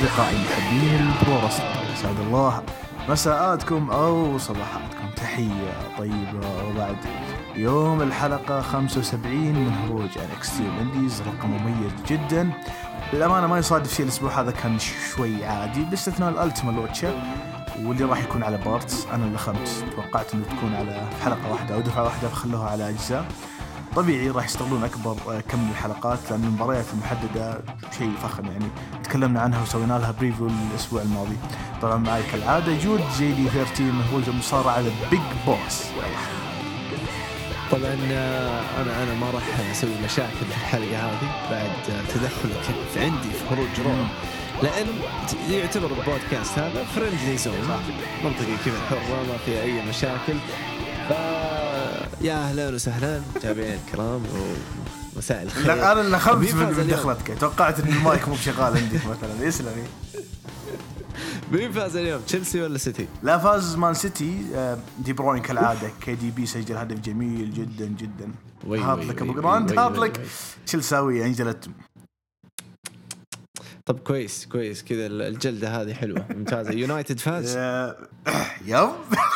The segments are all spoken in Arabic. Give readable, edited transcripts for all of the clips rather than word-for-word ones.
أصدقائي محبين البرو رسلينج، أسعد الله مساءاتكم أو صباحاتكم، تحية طيبة. وبعد يوم الحلقة 75 من هروج NXT Indies، رقم مميز جدا للأمانة. ما يصادف شيء الأسبوع هذا، كان شوي عادي باستثناء الألتيما لوتشا واللي راح يكون على بارتس. أنا اللي خمت توقعت أنه تكون على حلقة واحدة أو دفعة واحدة، فخلوها على أجزاء. طبيعي راح يستغلون أكبر كم من الحلقات لأن المباريات المحددة شيء فخم، يعني تكلمنا عنها وسوينا لها بريفيو الأسبوع الماضي. طبعا معي كالعادة جود JD13 هو المصارعة بيج بوس. طبعا أنا ما راح أسوي مشاكل في الحلقة هذه بعد تدخلك في عندي في خروج رو، لأن يعتبر البودكاست هذا فريندلي زون، منطقة كذا حرة ما فيها أي مشاكل. يا أهلا وسهلا متابعين الكرام ومساء الخير. لا أنا اللي خمت من دخلتك، توقعت إن المايك مو بشغال عندك مثلا. يسلمي. مين فاز اليوم، تشيلسي ولا سيتي؟ لا، فاز مان سيتي. دي بروين كالعادة. KDB سجل هدف جميل جدا جدا. هات لك أبو جراند، هات لك تشيلساوي انجلت. طب كويس كذا الجلدة هذه حلوة ممتازة. يونايتد فاز. يب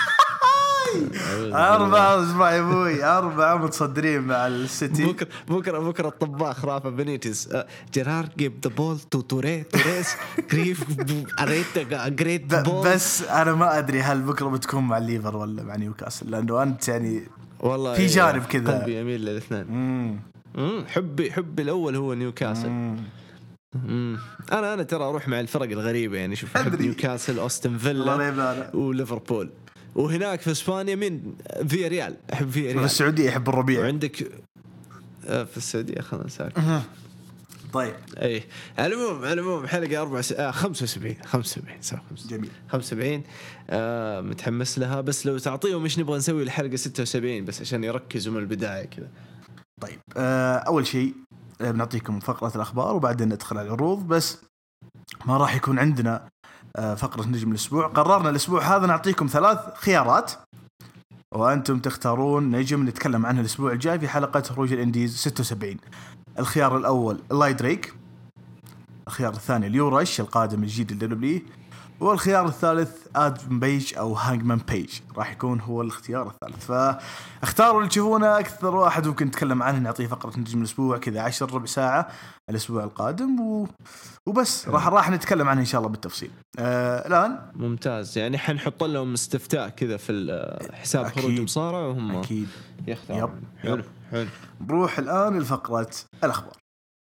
4 اسبوع يا ابوي، 4 متصدرين مع السيتي. بكره الطباخ رافع بنيتز جيرار جيب ذا بول تو توريس كريف اريتا جريت بول. بس انا ما ادري هل بكره بتكون مع الليفر ولا مع نيوكاسل، لانه انت يعني والله في جانب كذا قلبي يميل للاثنين. حبي الاول هو نيوكاسل. انا ترى اروح مع الفرق الغريبه، يعني شوف نيوكاسل، أوستن فيلا وليفربول، وهناك في اسبانيا من فيا ريال، احب فيا ريال. في السعوديه احب الربيع. وعندك في السعوديه خلنا نساك. طيب اي العموم حلقه 75 جميل 75 متحمس لها. بس لو تعطيهم ايش نبغى نسوي الحلقه 76 بس عشان يركزوا من البدايه كذا. طيب اول شيء بنعطيكم فقره الاخبار وبعدين ندخل على العروض. بس ما راح يكون عندنا فقرة نجم الأسبوع. قررنا الأسبوع هذا نعطيكم 3 خيارات وأنتم تختارون نجم نتكلم عنه الأسبوع الجاي في حلقة خروج الإنديز 76. الخيار الأول إلاي دريك، الخيار الثاني اليورش القادم الجديد للدبليو، والخيار الثالث آدم بيج أو هانجمان بيج راح يكون هو الاختيار الثالث. فاختاروا اللي تشوفونه أكثر واحد ممكن نتكلم عنه، نعطيه فقرة نجم الأسبوع كذا 10 ربع ساعة الأسبوع القادم وبس راح نتكلم عنه إن شاء الله بالتفصيل. الآن ممتاز، يعني حنحط لهم استفتاء كذا في حساب خروج مصارعة وهم أكيد يختاروا. حلو. نروح الآن لفقرة الأخبار.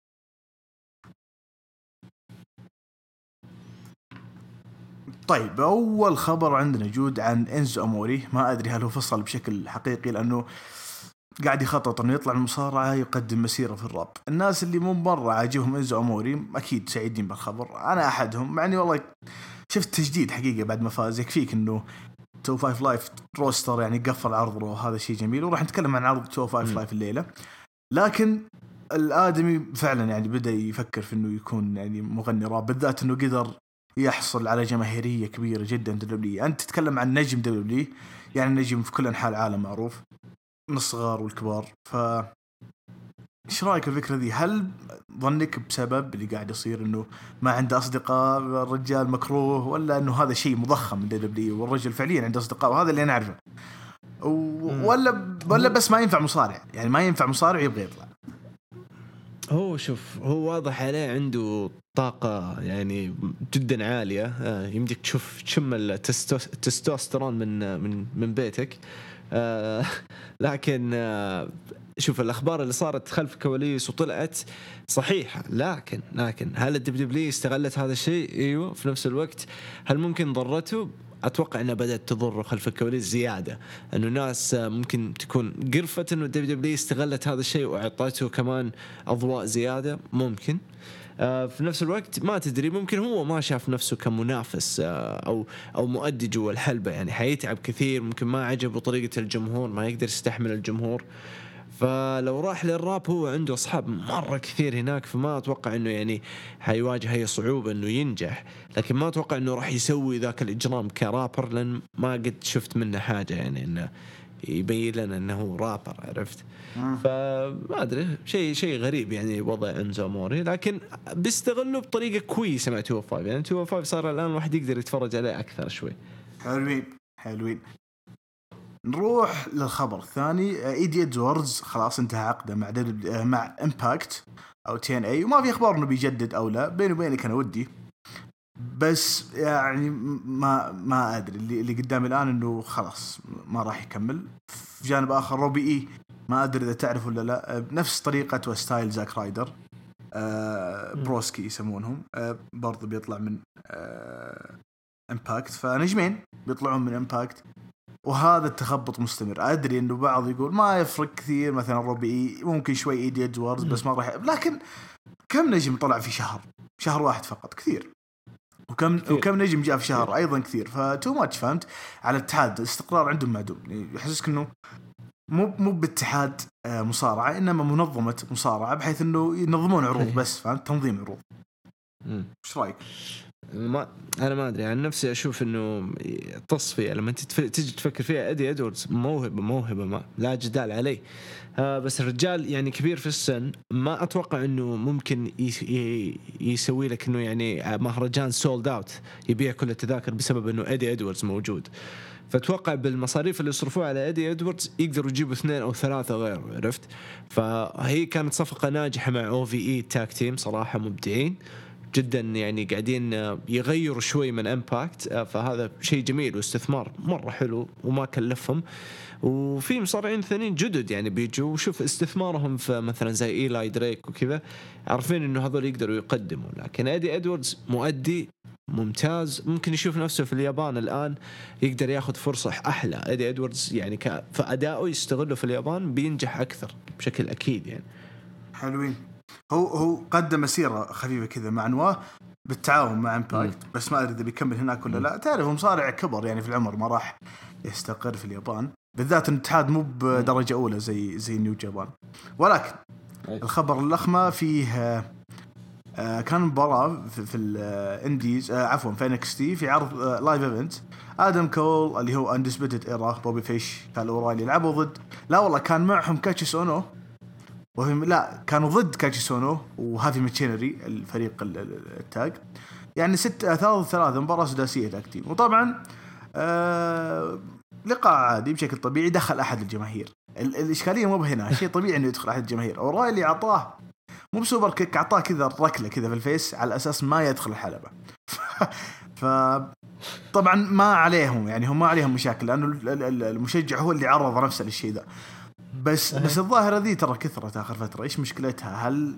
طيب أول خبر عندنا جود عن إنزو أموري. ما أدري هل هو فصل بشكل حقيقي لأنه قاعد يخطط أنه يطلع المصارعة يقدم مسيرة في الراب. الناس اللي مو مرة عاجبهم إنزو أموري أكيد سعيدين بالخبر، أنا أحدهم. معني والله شفت تجديد حقيقة بعد ما فاز. يكفيك أنه 205 لايف روستر يعني قفل عرض له، هذا شيء جميل وراح نتكلم عن عرض 205 لايف الليلة. لكن الآدمي فعلا يعني بدأ يفكر في أنه يكون يعني مغني راب، بالذات أنه قدر يحصل على جماهيرية كبيرة جدا دبليو. أنت تتكلم عن نجم دبليو، يعني نجم في كل أنحاء العالم معروف من الصغار والكبار. إيش رأيك في الفكرة ذي؟ هل ظنك بسبب اللي قاعد يصير إنه ما عنده أصدقاء، الرجال مكروه، ولا إنه هذا شيء مضخم من دبليو والرجل فعليا عنده أصدقاء وهذا اللي نعرفه، ولا بس ما ينفع مصارع، يعني ما ينفع مصارع يبغى يطلع؟ هو شوف، هو واضح عليه عنده طاقة يعني جدا عالية. يمديك تشم التستوستيرون من بيتك. لكن شوف الأخبار اللي صارت خلف الكواليس وطلعت صحيحة، لكن هل الدبليو استغلت هذا الشيء؟ ايوه. في نفس الوقت هل ممكن ضرته؟ أتوقع أنها بدأت تضر خلف الكواليس زيادة، أنه الناس ممكن تكون قرفت أنه الدبليو استغلت هذا الشيء وأعطته كمان أضواء زيادة ممكن. في نفس الوقت ما تدري، ممكن هو ما شاف نفسه كمنافس أو مؤدي جوا الحلبة، يعني حيتعب كثير، ممكن ما عجبه طريقة الجمهور، ما يقدر يستحمل الجمهور. فلو راح للراب هو عنده أصحاب مرة كثير هناك، فما أتوقع أنه يعني حيواجه أي صعوبة أنه ينجح. لكن ما أتوقع أنه راح يسوي ذاك الإجرام كرابر، لأن ما قد شفت منه حاجة يعني أنه يبين لنا انه رابر، عرفت؟ فما ادري، شيء غريب يعني وضع انزو اموري، لكن بيستغلوا بطريقه كويسه مع 205. يعني 205 صار الان الواحد يقدر يتفرج عليه اكثر شوي. حلوين. نروح للخبر الثاني. ايدي ادواردز خلاص انتهى عقده مع امباكت او تي ان اي، وما في اخبار انه بيجدد او لا. بيني وبينك انا ودي، بس يعني ما ادري اللي قدامي الان انه خلاص ما راح يكمل. في جانب اخر روبي اي ما ادري اذا تعرف ولا لا، بنفس طريقه وستايل زاك رايدر، بروسكي يسمونهم، برضو بيطلع من امباكت. فنجمين بيطلعون من امباكت، وهذا التخبط مستمر. ادري انه بعض يقول ما يفرق كثير، مثلا روبي اي ممكن شوي ايدي ادواردز بس ما راح، لكن كم نجم طلع في شهر واحد فقط كثير، وكم نجم جاء في شهر ايضا كثير. فتو ماتش، فهمت؟ على الاتحاد الاستقرار عندهم معدوم. يحسسك انه مو باتحاد مصارعه، انما منظمه مصارعه، بحيث انه ينظمون عروض بس، فهمت؟ تنظيم عروض. ايش رايك؟ انا ما ادري عن نفسي، اشوف انه التصفيه لما انت تيجي تفكر فيها، ادي ادواردز موهبه ما لا جدال عليه. بس الرجال يعني كبير في السن، ما اتوقع انه ممكن يسوي لك انه يعني مهرجان سولد اوت يبيع كل التذاكر بسبب انه ادي ادواردز موجود. فاتوقع بالمصاريف اللي يصرفوها على ادي ادواردز يقدروا يجيبوا 2 أو 3 غيره، عرفت؟ فهي كانت صفقه ناجحه مع او في اي تاك تيم، صراحه مبدعين جدا، يعني قاعدين يغيروا شوي من امباكت. فهذا شيء جميل واستثمار مرة حلو وما كلفهم. وفي مصارعين ثانيين جدد يعني بيجوا، وشوف استثمارهم في مثلا زي إيلاي دريك وكذا، عارفين انه هذول يقدروا يقدموا. لكن ادي ادواردز مؤدي ممتاز، ممكن يشوف نفسه في اليابان الآن يقدر ياخذ فرصة أحلى. ادي ادواردز يعني فأداؤه يستغله في اليابان بينجح أكثر بشكل أكيد يعني. حلوين. هو قدم مسيرة خفيفة كذا مع نواه بالتعاون مع امباكت، بس ما أدري إذا بيكمل هناك ولا لا. تعرف مصارع كبر يعني في العمر، ما راح يستقر في اليابان، بالذات الاتحاد مو بدرجة أولى زي نيو جابان. ولكن الخبر الأخمة فيه كان مباراة في الانديز، عفوا في NXT، في عرض لايف ايفنت. آدم كول اللي هو اندسبيتد ايرا، بوبي فيش، كان اورايلي يلعبوا ضد، لا والله كان معهم كاتشي اونو، وهم لا كانوا ضد كاتشي سونو وهافي ماتشينري الفريق التاج. يعني 6-3 مباراة سداسية تاكتيم. وطبعا لقاء عادي بشكل طبيعي، دخل أحد الجماهير. الإشكالية مو بهنا، شيء طبيعي إنه يدخل أحد الجماهير. أورايلي عطاه مو بسوبر كيك، عطاه كذا ركلة كذا في الفيس على أساس ما يدخل الحلبة. طبعا ما عليهم يعني، هم ما عليهم مشاكل، لأنه المشجع هو اللي عرض نفسه للشيء ذا. بس الظاهرة ذي ترى كثرت آخر فترة. إيش مشكلتها؟ هل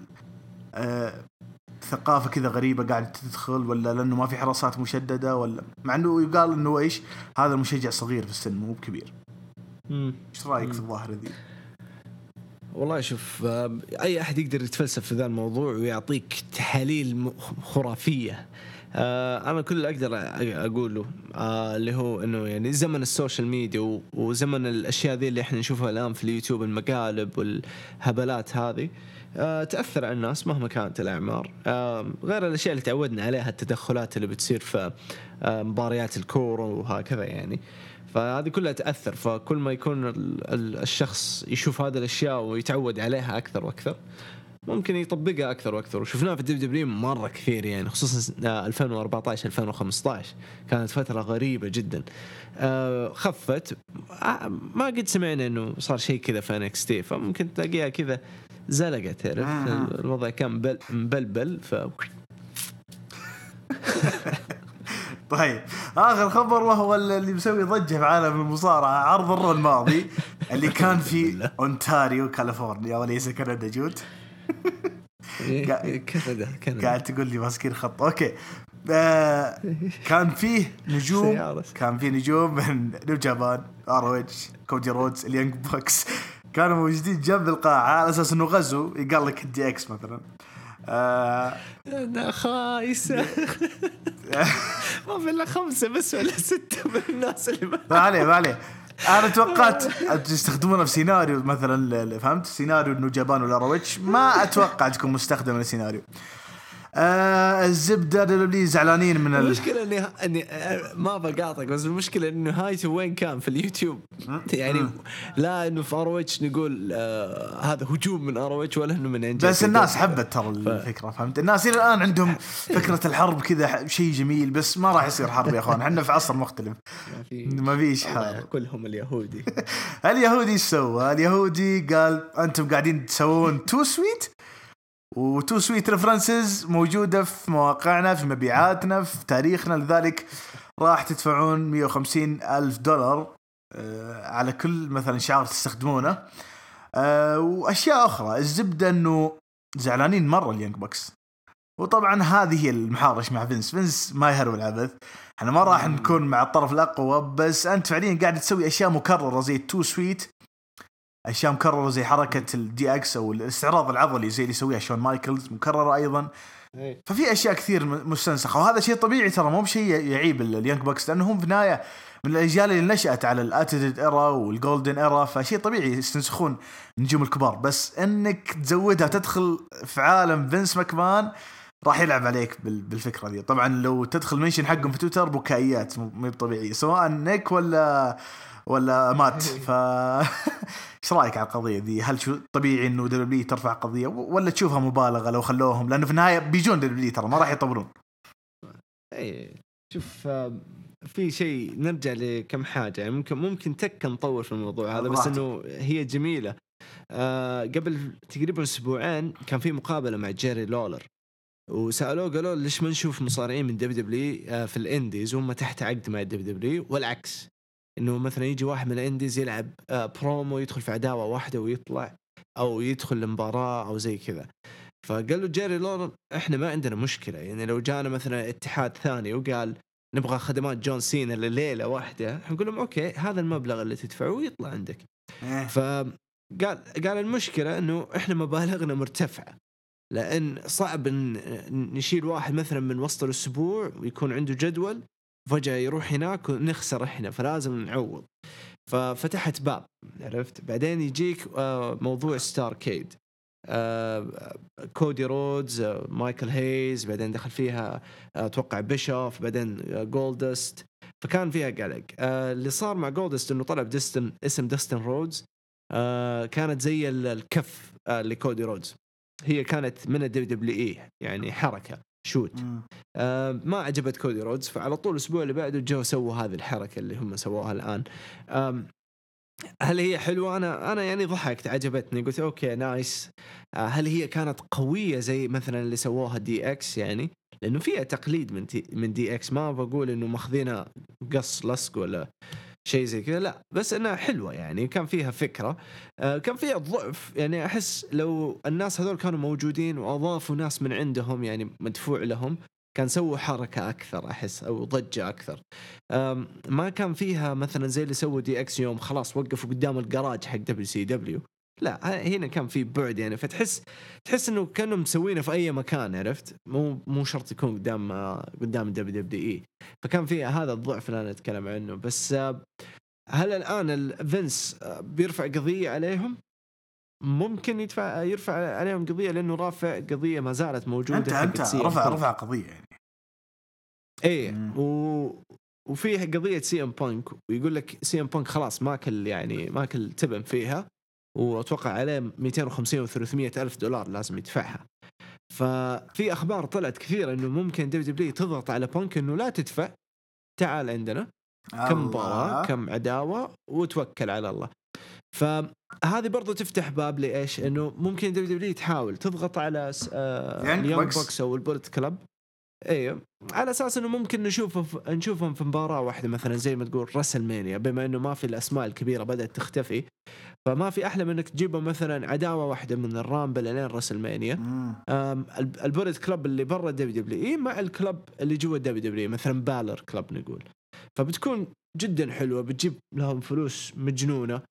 ثقافة كذا غريبة قاعدة تدخل، ولا لأنه ما في حراسات مشددة، ولا مع أنه يقال أنه إيش هذا المشجع صغير في السن مو بكبير؟ إيش رأيك في الظاهرة ذي؟ والله شوف، أي أحد يقدر يتفلسف في ذا الموضوع ويعطيك تحاليل خرافية. أنا كل اللي أقدر أقوله اللي هو إنه يعني زمن السوشيال ميديا وزمن الأشياء ذي اللي إحنا نشوفها الآن في اليوتيوب، المقالب والهبلات هذه تأثر على الناس مهما كانت الأعمار. غير الأشياء اللي تعودنا عليها، التدخلات اللي بتصير في مباريات الكورة وهكذا يعني، فهذه كلها تأثر. فكل ما يكون الشخص يشوف هذه الأشياء ويتعود عليها أكثر وأكثر، ممكن يطبقها أكثر وأكثر. وشفناها في الدبليو مرة كثير يعني، خصوصا 2014-2015 كانت فترة غريبة جدا. خفت، ما قد سمعنا إنه صار شيء كذا في NXT، فممكن تلاقيها كذا زلقت، تعرف الوضع كان مبلبل طيب آخر خبر، وهو اللي مسوي ضجة في عالم المصارعة، عرض الرو الماضي اللي كان في أونتاريو كاليفورنيا وليس كندا. جود كندا قاعد تقول لي ماسكين خط. أوكي. كان فيه نجوم من نيو جابان، ROH، كودي رودز، اليانج بوكس، كانوا موجودين جنب القاعة على أساس إنه غزو يقال لك DX مثلا. أنا خايسة ما في إلا 5 بس ولا 6 من الناس اللي ما عليه. أنا توقعت تستخدمونه في سيناريو مثلا، فهمت؟ سيناريو إنه جابان ولا رويتش، ما أتوقع تكون مستخدم السيناريو. الزبده دبليو زعلانين من المشكله اني ما بقاطعك، بس المشكله انه هايته وين كان في اليوتيوب يعني لا انه في اروتش نقول هذا هجوم من اروتش ولا انه من انجاز. بس الناس حبت ترى الفكره، فهمت؟ الناس الى الان عندهم فكره الحرب كذا شيء جميل، بس ما راح يصير حرب يا اخوان، احنا في عصر مختلف ما فيش حرب. كلهم اليهودي. اليهودي سوى، اليهودي قال انتم قاعدين تسوون تو سويت، وتو سويت ريفرنسز موجودة في مواقعنا، في مبيعاتنا، في تاريخنا، لذلك راح تدفعون 150,000 دولار على كل مثلا شعار تستخدمونه، وأشياء أخرى. الزبدة أنه زعلانين مرة اليانج بوكس، وطبعا هذه هي المحارش مع فينس ما يهرب العبث. احنا ما راح نكون مع الطرف الأقوى، بس أنت فعليا قاعد تسوي أشياء مكررة زي التو سويت، أشياء مكررة زي حركة الدي اكس أو الاستعراض العضلي زي اللي يسويها شون مايكلز، مكررة أيضا. ففي أشياء كثير مستنسخة، وهذا شيء طبيعي ترى، مو بشيء يعيب اليانج بوكس، لأنهم في النهاية من الأجيال اللي نشأت على الاتيتود إيرا والجولدن إيرا، فشيء طبيعي يستنسخون النجوم الكبار. بس إنك تزودها تدخل في عالم فينس ماكمان راح يلعب عليك بالفكرة دي. طبعا لو تدخل منشن حقهم في تويتر بكائيات مو طبيعية، سواء نيك ولا مات. ايش رايك على القضيه دي؟ هل شو طبيعي انه دبليو ترفع قضيه، ولا تشوفها مبالغه لو خلوهم؟ لانه في النهايه بيجون دبليو ترى ما راح يطولون. اي شوف، في شيء نرجع لكم حاجه يعني ممكن نطور في الموضوع هذا، بس انه هي جميله. قبل تقريبا اسبوعين كان في مقابله مع جيري لولر، وسالوه قالوا ليش ما نشوف مصارعين من دبليو في الانديز وهم تحت عقد مع دبليو، والعكس انه مثلا يجي واحد من الانديز يلعب برومو، يدخل في عداوه واحده ويطلع، او يدخل المباراه او زي كذا. فقالوا جيري لولر احنا ما عندنا مشكله، يعني لو جانا مثلا اتحاد ثاني وقال نبغى خدمات جون سينا لليله واحده، نقول لهم اوكي هذا المبلغ اللي تدفعه ويطلع عندك. فقال المشكله انه احنا مبالغنا مرتفعه، لأن صعب نشيل واحد مثلا من وسط الأسبوع ويكون عنده جدول، فجأة يروح هناك ونخسر إحنا، فلازم نعوض. ففتحت باب، عرفت؟ بعدين يجيك موضوع ستار كيد، كودي رودز، مايكل هيز، بعدين دخل فيها أتوقع بيشوف، بعدين جولدست، فكان فيها قلق. اللي صار مع جولدست إنه طلب اسم داستن رودز، كانت زي الكف لكودي رودز، هي كانت من الدبليو يعني حركة شوت. ما عجبت كودي رودز، فعلى طول الأسبوع اللي بعده جو سووا هذه الحركة اللي هم سووها الآن. هل هي حلوة؟ أنا يعني ضحكت، عجبتني، قلت أوكي نايس. هل هي كانت قوية زي مثلا اللي سووها دي اكس؟ يعني لأنه فيها تقليد من دي اكس، ما بقول إنه ماخذينها قص لصق ولا شيء زي كذا، لا، بس انها حلوه يعني، كان فيها فكره. كان فيها ضعف، يعني احس لو الناس هذول كانوا موجودين واضافوا ناس من عندهم يعني مدفوع لهم، كان سووا حركه اكثر احس، او ضجه اكثر. ما كان فيها مثلا زي اللي سووا دي اكس يوم خلاص وقفوا قدام الجراج حق WCW، لا هنا كان في بعد يعني، فتحس انه كانوا مسوينه في اي مكان، عرفت؟ مو شرط يكون قدام WWE. فكان فيها هذا الضعف اللي انا اتكلم عنه. بس هل الان الفينس بيرفع قضيه عليهم؟ ممكن يرفع عليهم قضيه، لانه رافع قضيه ما زالت موجوده. انت رفع قضيه يعني. ايه وفيها قضيه سي ام بانك، ويقول لك سي ام بانك خلاص ماكل تبن فيها، واتوقع عليه 250 و 300 ألف دولار لازم يدفعها. ففي اخبار طلعت كثيره انه ممكن دبليو تضغط على بانك انه لا تدفع، تعال عندنا كم مباراة كم عداوة وتوكل على الله. فهذه برضو تفتح باب لإيش؟ إنه ممكن دبليو تحاول تضغط على اليونج بوكس أو البولت كلاب، ايوه، على اساس انه ممكن نشوفهم في مباراه واحده مثلا زي ما تقول راسل مانيا، بما انه ما في الاسماء الكبيره بدات تختفي، فما في احلى من انك تجيبهم مثلا عداوه واحده من الرامبل لين راسل مانيا. البولت كلاب اللي برا دبليو مع الكلاب اللي جوا دبليو، مثلا بالر كلاب نقول، فبتكون جدا حلوه، بتجيب لهم فلوس مجنونه.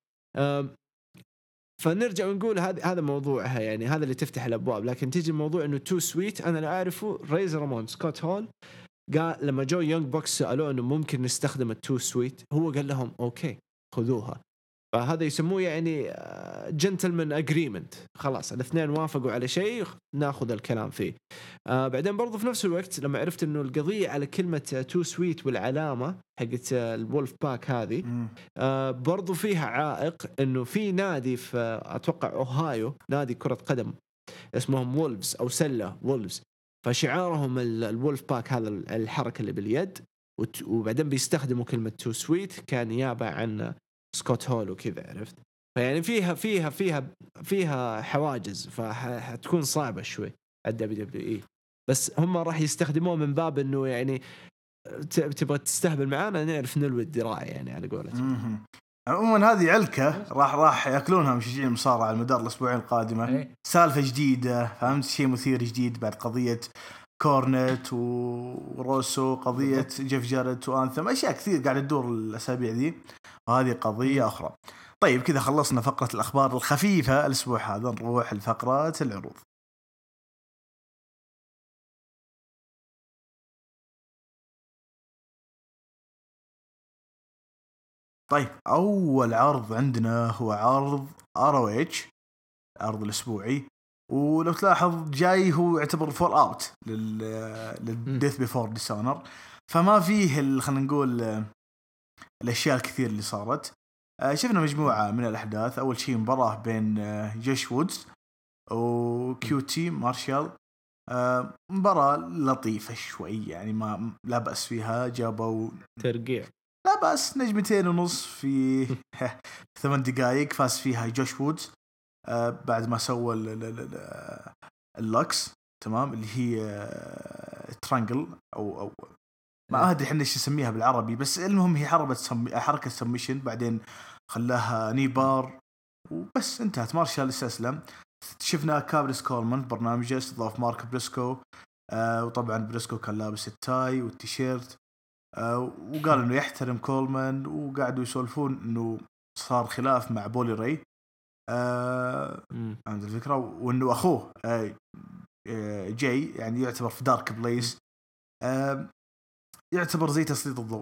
فنرجع ونقول هذا موضوعها يعني، هذا اللي تفتح الابواب. لكن تيجي الموضوع انه تو سويت، انا اللي اعرفه ريز رامون سكوت هول قال لما جو يونج بوكس سالوه انه ممكن نستخدم التو سويت، هو قال لهم اوكي خذوها. فهذا يسموه يعني جنتلمان اجريمنت، خلاص الاثنين وافقوا على شيء ناخذ الكلام فيه. بعدين برضو في نفس الوقت لما عرفت انه القضيه على كلمه تو سويت والعلامه حقت الولف باك هذه، برضو فيها عائق انه في نادي في اتوقع اوهايو نادي كره قدم اسمهم وولفز او سله وولفز، فشعارهم الولف باك هذا الحركه اللي باليد، وبعدين بيستخدموا كلمه تو سويت كنيابه عن سكوت هول وكذا، عرفت؟ فيعني فيها حواجز، فحتكون صعبه شوي على WWE. بس هم راح يستخدموه من باب انه يعني تبغى تستهبل معانا نعرف نلوي الدراع يعني على قولتهم. عموما هذه علكة راح يأكلونها مشجعين المصارعة على مدار الأسبوعين القادمة. سالفة جديدة، فهمت؟ شيء مثير جديد بعد قضية كورنت وروسو، قضية جيف جاريت وأنثم، أشياء كثير قاعدة تدور الأسابيع ذي، وهذه قضية أخرى. طيب كذا خلصنا فقرة الأخبار الخفيفة الأسبوع هذا، نروح لفقرة العروض. طيب أول عرض عندنا هو عرض ROH، عرض الأسبوعي، ولو تلاحظ جاي هو يعتبر فول أوت للديث بيفور ديسونر، فما فيه خلينا نقول الأشياء الكثير اللي صارت. شفنا مجموعة من الأحداث. أول شيء مباراة بين جيش وودز وكيوتي مارشال، مباراة لطيفة شوي يعني، ما لا بأس فيها، جابوا ترقيع لا بأس، 2.5 في 8 دقائق فاز فيها جوش وودز بعد ما سوى اللوكس، تمام، اللي هي ترانجل أو ما أدري إحنا إيش نسميها بالعربي، بس المهم هي حركة سميشن، بعدين خلاها نيبار وبس انتهت. مارشال استسلم. شفنا كابريس كولمان برنامجه، استضاف مارك بريسكو، وطبعا بريسكو كان لابس التاي والتيشيرت، وقال انه يحترم كولمان، وقعدوا يسولفون انه صار خلاف مع بولي راي، عند الفكرة، وانه اخوه جاي يعني يعتبر في دارك بليس، يعتبر زي تسليط الضوء،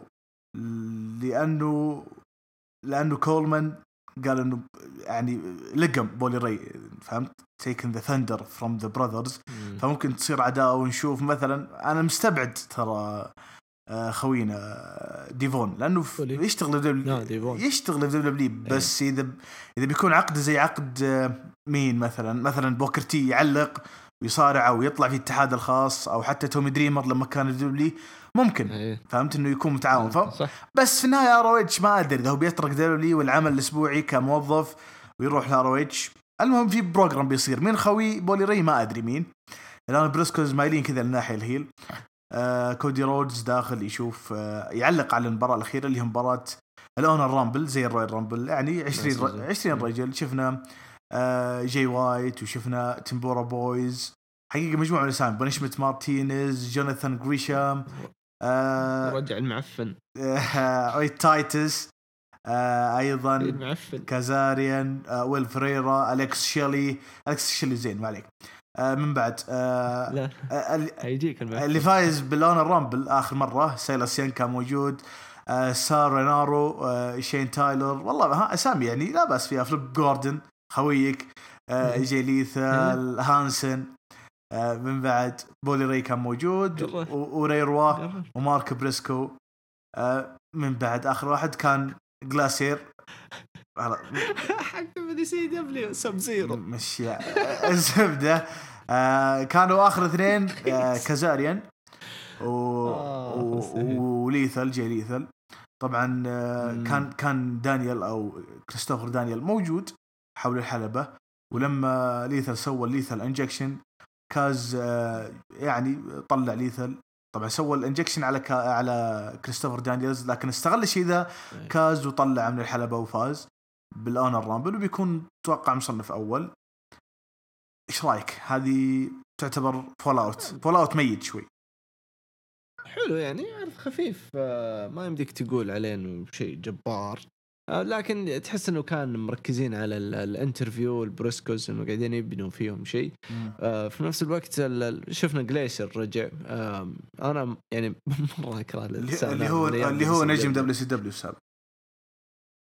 لانه كولمان قال انه يعني لقم بولي راي، فهمت؟ taken the thunder from the brothers، فممكن تصير عداوة. ونشوف مثلا انا مستبعد ترى خوينا ديفون، لانه يشتغل في دبليو، بس اذا بيكون عقد زي عقد مين مثلا بوكرتي يعلق ويصارع ويطلع في الاتحاد الخاص، او حتى تومي دريمر لما كان في دبليو ممكن، فهمت انه يكون متعاون. بس في النهايه ROH ما ادري اذا هو بيترك دبليو والعمل الاسبوعي كموظف ويروح ROH. المهم في بروجرام بيصير مين خوي بولي راي ما ادري مين، الان بريسكوز مايلين كذا الناحيه الهيل. كودي رودز داخل يشوف، يعلق على المباراة الأخيرة اللي هي مباراة الأونر رامبل زي الرويال رامبل، يعني 20 رجل. شفنا جاي وايت، وشفنا تيمبورا بويز، حقيقة مجموعة من الأسامي، بونشمت مارتينيز، جوناثان غريشام، رجع المعفن تايتس، أيضا كازاريان، ويل فريرا، أليكس شيلي زين ما عليك. من بعد هيجيك اللي فايز باللون الرامبل آخر مرة سايلاس يان كان موجود، سار نارو، شين تايلر، والله ها أسامي يعني لا بأس فيها. فليب جوردن خويك، جي ليثال، هانسن. من بعد بولي راي كان موجود، وريروا ومارك بريسكو. من بعد آخر واحد كان جلاسير حق بدي سي دبليو سب زيرو مشي الزبدة. كانوا آخر اثنين كازاريان وليثل، جاي ليثل طبعا. كان دانيال أو كريستوفر دانيال موجود حول الحلبة، ولما ليثل سوى ليثل انجكشن، كاز يعني طلع ليثل، طبعا سوى الانجكشن على كريستوفر دانيالز، لكن استغل الشيء ذا كاز وطلع من الحلبة وفاز بالأونر رامبل، وبيكون توقع مصنف أول. إيش رأيك؟ هذه تعتبر فول أوت ميت شوي، حلو يعني، عرض خفيف، ما يمديك تقول عليه إنه شيء جبار، لكن تحس إنه كان مركزين على الانترفيو والبروسكوز، إنه قاعدين يبنوا فيهم شيء. في نفس الوقت شفنا جليشر رجع، أنا يعني مرة أكره اللي هو نجم WCW السابق.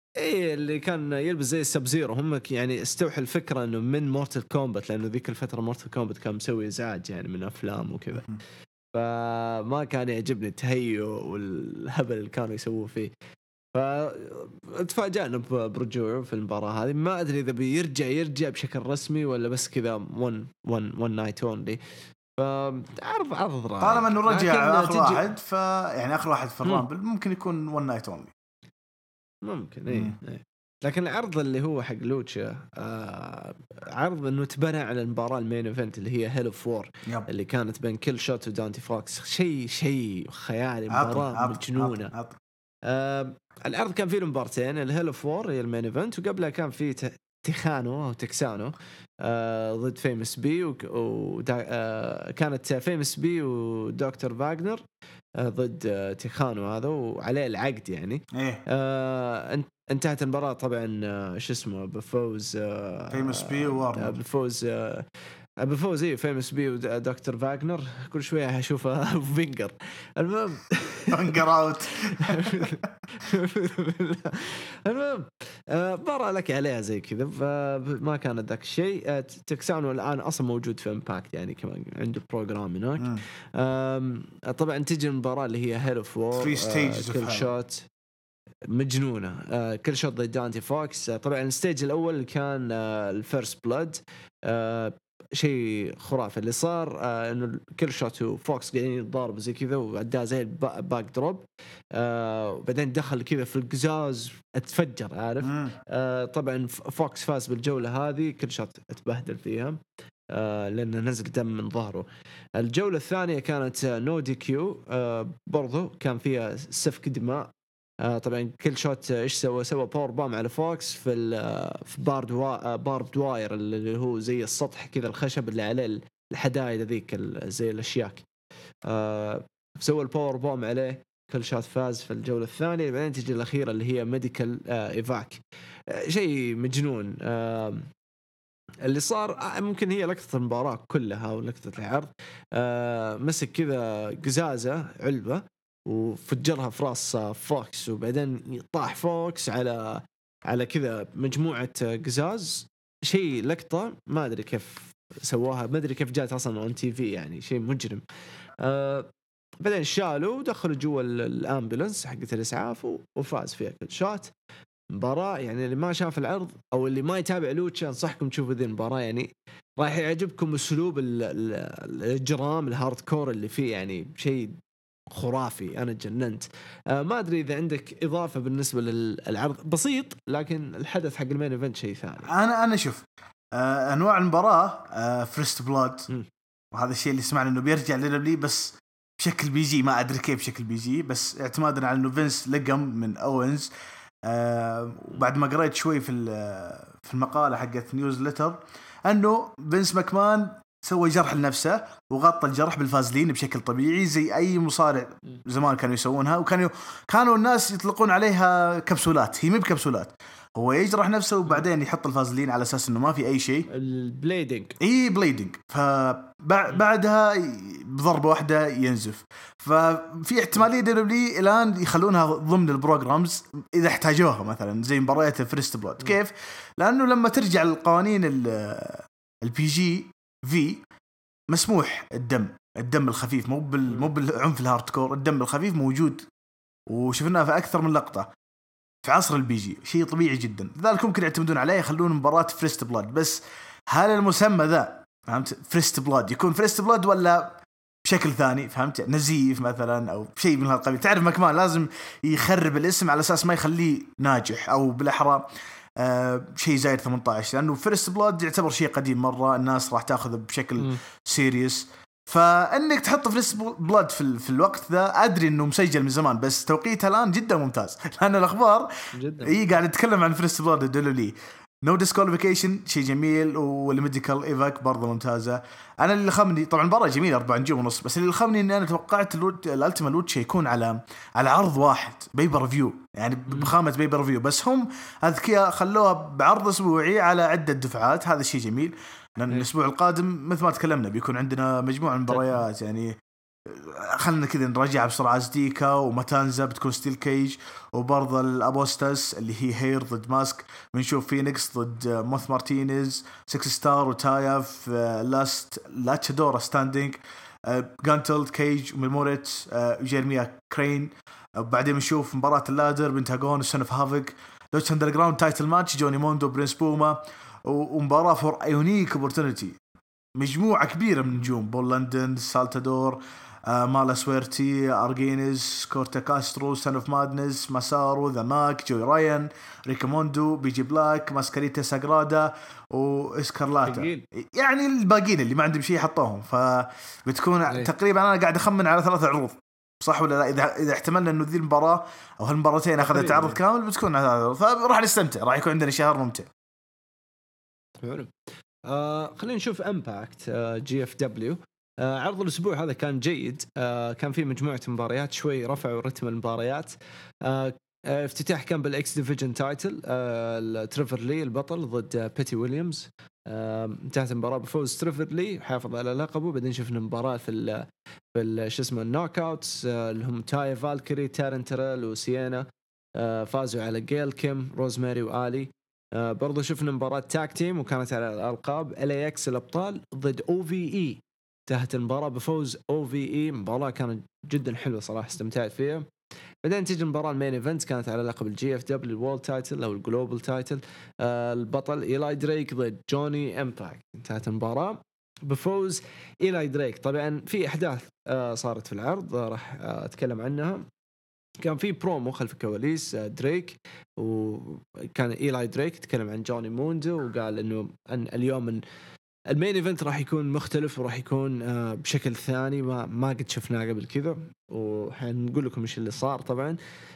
ايه اللي كان يلبس زي السب زيرو. هم يعني استوحوا الفكره انه من مورتال كومبات، لانه ذيك الفتره مورتال كومبات كان مسوي ازعاج يعني من افلام وكذا، فما كان يعجبني التهيؤ والهبل اللي كانوا يسووه فيه. فتفاجأنا برجوعه في المباراة هذه. ما أدري إذا بيرجع بشكل رسمي ولا بس كذا one night only. فعرض رائع. طالما انه رجع اخر تجي... واحد يعني اخر واحد في الرامبل ممكن يكون ون نايت اونلي، ممكن إيه. لكن العرض اللي هو حق لوتشا عرض انه تبنى على المباراة المين ايفنت اللي هي هيل اوف وور اللي كانت بين كيل شوت ودانتي فوكس. شيء خيالي، مباراة مجنونة. العرض كان فيه مبارتين، الهيل اوف وور هي المين ايفنت، وقبلها كان فيه تيخانو أو تكسانو ضد فيمس بي كانت فيمس بي ودكتور فاغنر ضد تيخانو هذا، وعليه العقد يعني. انتهت المباراة طبعا شو اسمه بفوز فيمس بي وارنر، بفوز فيمس بي ودكتور فاغنر. كل شوية هشوفه فينجر. المهم فينجر اوت. المهم برا لك عليها زي كذا، فما كان ذاك الشيء. تكسانو الآن أصلا موجود في امباكت يعني، كمان عنده بروجرام هناك. طبعا تيجي المباراة اللي هي هيل اوف وور، كل شوت مجنونة. كل شوت ضد دانتي فوكس. طبعا الستيج الأول كان الفيرست بلاد، شيء خرافي اللي صار. انه كل شوت وفوكس قاعدين يتضاربوا زي كذا، وعداه زي الباك دروب، وبعدين دخل كذا في القزاز اتفجر، عارف. طبعا فوكس فاز بالجولة هذه، كل شوت اتبهدل فيها لأنه نزل دم من ظهره. الجولة الثانية كانت نو دي كيو، برضو كان فيها سفك دماء. طبعا كل شوت ايش سوى باور بام على فوكس في بارد واير اللي هو زي السطح كذا الخشب اللي عليه الحدايد ذيك زي الاشياك. سوى الباور بام عليه، كل شوت فاز في الجولة الثانية. بعدين تجي الأخيرة اللي هي ميديكال إيفاك، شيء مجنون. اللي صار ممكن هي لقطة المباراة كلها ولقطة العرض. مسك كذا قزازة علبة وفجرها في راس فوكس، وبعدين طاح فوكس على كذا مجموعة قزاز. شيء لقطة ما أدري كيف سواها، ما أدري كيف جات أصلا on TV يعني، شيء مجرم. بعدين شالوا ودخلوا جوا الأمبولانس حقت الإسعاف وفاز فيها كل شوت. مباراة يعني اللي ما شاف العرض أو اللي ما يتابع لوتشا أنصحكم تشوفوا ذي المباراة يعني. راح يعجبكم أسلوب الإجرام الهاردكور اللي فيه، يعني شيء خرافي. أنا جننت. ما أدري إذا عندك إضافة بالنسبة للعرض، بسيط لكن الحدث حق المين إيفنت شيء ثاني. أنا شوف أنواع المباراة فريست بلاد، وهذا الشيء اللي سمعنا إنه بيرجع لدبليو بس بشكل بيجي، ما أدري كيف بشكل بيجي، بس اعتمادا على إنه فينس لقم من أوينز. وبعد ما قرأت شوي في المقالة حقت نيوزلتر أنه فينس ماكمان سوى جرح لنفسه وغطى الجرح بالفازلين بشكل طبيعي زي أي مصارع زمان كانوا يسوونها، وكانوا الناس يطلقون عليها كبسولات. هي مو بكبسولات، هو يجرح نفسه وبعدين يحط الفازلين على أساس إنه ما في أي شيء، البليدنج. بليدنج. فبعدها بضربة واحدة ينزف. ففي احتمالية دبليو الآن يخلونها ضمن البروجرامز إذا احتاجوها، مثلا زي مباريات الفريست بلود. كيف؟ لأنه لما ترجع القوانين البي جي في مسموح الدم الخفيف، مو بالعنف الهاردكور. الدم الخفيف موجود وشفناه في أكثر من لقطة في عصر البي جي، شيء طبيعي جدا. لذلك ممكن يعتمدون عليه يخلون مباراة فريست بلاد. بس هل المسمى ذا، فهمت، فريست بلاد يكون فريست بلاد ولا بشكل ثاني، فهمت، نزيف مثلا أو شيء من هالقبيل؟ تعرف مكمان لازم يخرب الاسم على أساس ما يخليه ناجح، أو بالأحرى شيء زايد 18، لأنه فيرست بلاد يعتبر شيء قديم مرة، الناس راح تأخذه بشكل سيريس. فإنك تحط فيرست بلاد في الوقت ذا، أدري إنه مسجل من زمان بس توقيتها الآن جدا ممتاز، لأن الأخبار قاعد نتكلم عن فيرست بلاد الدولي. نو ديسكواليفيكيشن شيء جميل، والميديكال إيفاك برضه ممتازة. أنا اللي خمني طبعا المباراة جميلة 4 نجوم ونص، بس اللي خمني إني أنا توقعت الألتيما لوتش يكون على عرض واحد بيبر فيو، يعني بخامة بيبر فيو، بس هم أذكياء خلوها بعرض أسبوعي على عدة دفعات. هذا الشيء جميل، لأن الأسبوع القادم مثل ما تكلمنا بيكون عندنا مجموعة من مباريات يعني خلنا كذا نراجع بسرعة. زديكا وماتانزا بتكون ستيل كيج، وبرضه الابوستاس اللي هي هير ضد ماسك، بنشوف فينيكس ضد موث مارتينيز، 6 ستار وتايا في لاتشادورا ستاندينج، جانتلد كيج وميموريت، جيرميا كرين. وبعدين بنشوف مباراة اللادر بنتاغون وسن اوف هافك، لوتش اندرجراوند تايتل ماتش جوني موندو برينس بوما، ومباراة فور يونيك اوبورتونيتي. مجموعة كبيرة من نجوم، بول لندن، سالتادور، مالا سويرتي، أرجينيز، كورتا كاسترو، سان اوف مادنس، ماسارو، ذا ماك، جوي رايان، ريكاموندو، بيجي بلاك، ماسكاريتا ساغرادا، وإسكارلاتا. ثقيل. يعني الباقيين اللي ما عندهم شيء حطوهم، فبتكون أي. تقريبا أنا قاعد أخمن على 3 عروض، صح ولا لا؟ إذا احتملنا إنه ذي المباراة أو هالمباراتين أخذت تقريباً. عرض كامل بتكون على 3 عروض، فراح نستمتع، راح يكون عندنا شهر ممتع. حلو. خلينا نشوف امباكت جي اف دبليو. عرض الاسبوع هذا كان جيد. كان فيه مجموعه مباريات شوي رفعوا رتم المباريات. افتتاح كان بالاكس ديفيجن تايتل، تريفر لي البطل ضد بيتي ويليامز. انتهت المباراه بفوز تريفر لي، حافظ على لقبه. بعدين شفنا مباراه في شو اسمه النوك اوتس، اللي هم تايا فالكري، تارنترال وسيانا. فازوا على جيل كيم، روزماري وآلي. برضو شفنا مباراة تاك تيم وكانت على الألقاب، LAX الأبطال ضد OVE. انتهت المباراة بفوز OVE. مباراة كانت جدا حلوة صراحة، استمتعت فيها. بعدين تيجي المباراة المين ايفنت، كانت على لقب الجي اف دبليو الوورلد تايتل او الجلوبال تايتل. البطل إيلاي دريك ضد جوني امباكت. انتهت المباراة بفوز إيلاي دريك. طبعا في احداث صارت في العرض، راح اتكلم عنها. كان في برومو خلف الكواليس دريك، وكان إيلاي دريك يتكلم عن جوني موندو، وقال انه اليوم المين ايفنت راح يكون مختلف وراح يكون بشكل ثاني ما قد شفناه قبل كذا، وحنقول لكم ايش اللي صار طبعا.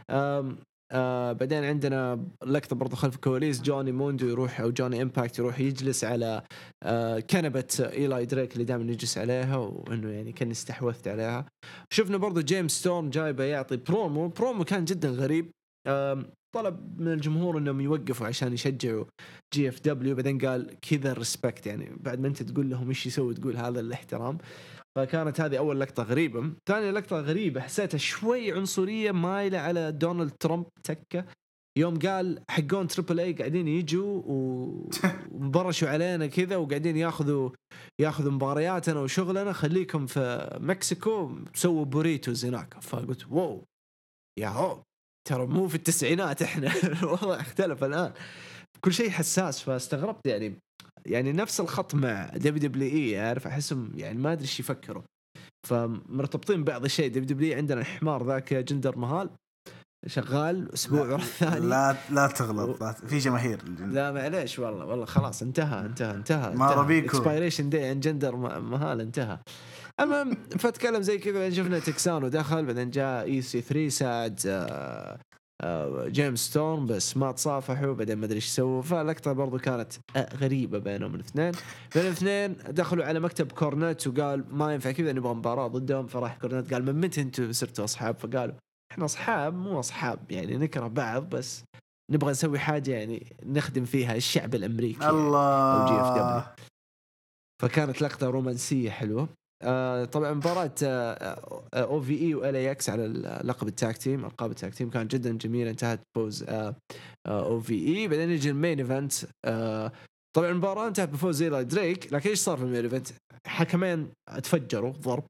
بعدين عندنا لقطة برضو خلف الكواليس، جوني موندو يروح او جوني امباكت يروح يجلس على كنبة إيلاي دريك اللي دائما يجلس عليها، وانه يعني كان استحوذت عليها. شفنا برضو جيمس ستورم جايبه يعطي برومو كان جدا غريب. طلب من الجمهور انهم يوقفوا عشان يشجعوا جي اف دبليو. بعدين قال كذا ريسبكت، يعني بعد ما انت تقول لهم ايش يسوي تقول هذا الاحترام. فكانت هذه اول لقطة غريبة. ثاني لقطة غريبة حسيتها شوي عنصرية مايلة على دونالد ترامب تكة، يوم قال حقون تريبل اي قاعدين يجوا ومبرشوا علينا كذا وقاعدين ياخذوا مبارياتنا وشغلنا، خليكم في مكسيكو تسووا بوريتوز هناك. فقلت واو يا هو، ترى مو في التسعينات احنا والله اختلف الان كل شيء حساس. فاستغربت يعني نفس الخط مع WWE، عارف احسهم يعني ما ادري ايش يفكروا، فمرتبطين بعض الشيء. WWE عندنا الحمار ذاك جندر مهال شغال اسبوع ورا الثاني. لا تغلط، لا في جماهير. لا معليش والله خلاص انتهى ما ربيكو اكسبيريشن دي عن جندر مهال انتهى. المهم فتكلم زي كذا. بعدين شفنا تكسانو دخل، بعدين جاء EC3 ساعد جيمس ستورم بس ما تصافحوا، بعدين ما ادري ايش سووا. فلقطه برضو كانت غريبه بين الاثنين. دخلوا على مكتب كورنيت وقال ما ينفع كذا، نبغى مباراه ضدهم. فراح كورنيت قال من متى انتم صرتوا اصحاب؟ فقالوا احنا اصحاب مو اصحاب، يعني نكره بعض بس نبغى نسوي حاجه يعني نخدم فيها الشعب الامريكي الله او جي اف دبليو. فكانت لقطه رومانسيه حلوه. طبعا مباراة OVE وLAX على لقب التاك تيم، ألقاب التاك تيم، كانت جدا جميلة، انتهت بفوز OVE. بعدين يجي المين ايفنت. طبعا المباراة انتهت بفوز إيلاي دريك، لكن ايش صار في المين ايفنت؟ حكمين اتفجروا ضرب.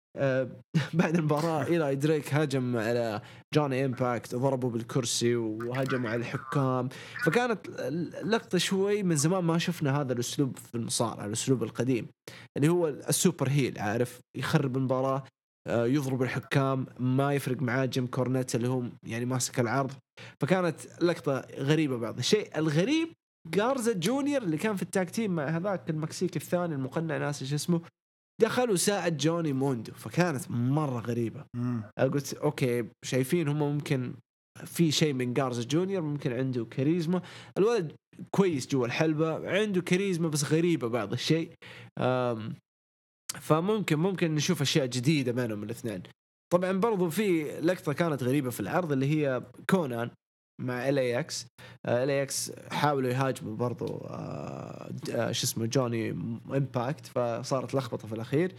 بعد المباراة إيلاي دريك هجم على جوني إمباكت، ضربوا بالكرسي وهجموا على الحكام. فكانت لقطة شوي من زمان ما شفنا هذا الأسلوب في المصارعة، الأسلوب القديم اللي هو السوبر هيل، عارف يخرب المباراة، يضرب الحكام، ما يفرق معاه جيم كورنيت اللي هم يعني ماسك العرض. فكانت لقطة غريبة. بعض الشيء الغريب غارزا جونيور اللي كان في التاك تيم مع هذاك المكسيكي الثاني المقنع ناس ايش اسمه، دخلوا ساعد جوني موندو. فكانت مرة غريبة. قلت أوكي، شايفين هم ممكن في شيء من غارزا جونيور، ممكن عنده كاريزما الولد كويس جوا الحلبة، عنده كاريزما بس غريبة بعض الشيء. فممكن نشوف أشياء جديدة بينهم الاثنين. طبعا برضو في لقطة كانت غريبة في العرض اللي هي كونان مع LAX. LAX حاولوا يهاجموا برضو شو اسمه جوني إمباكت، فصارت لخبطة في الأخير.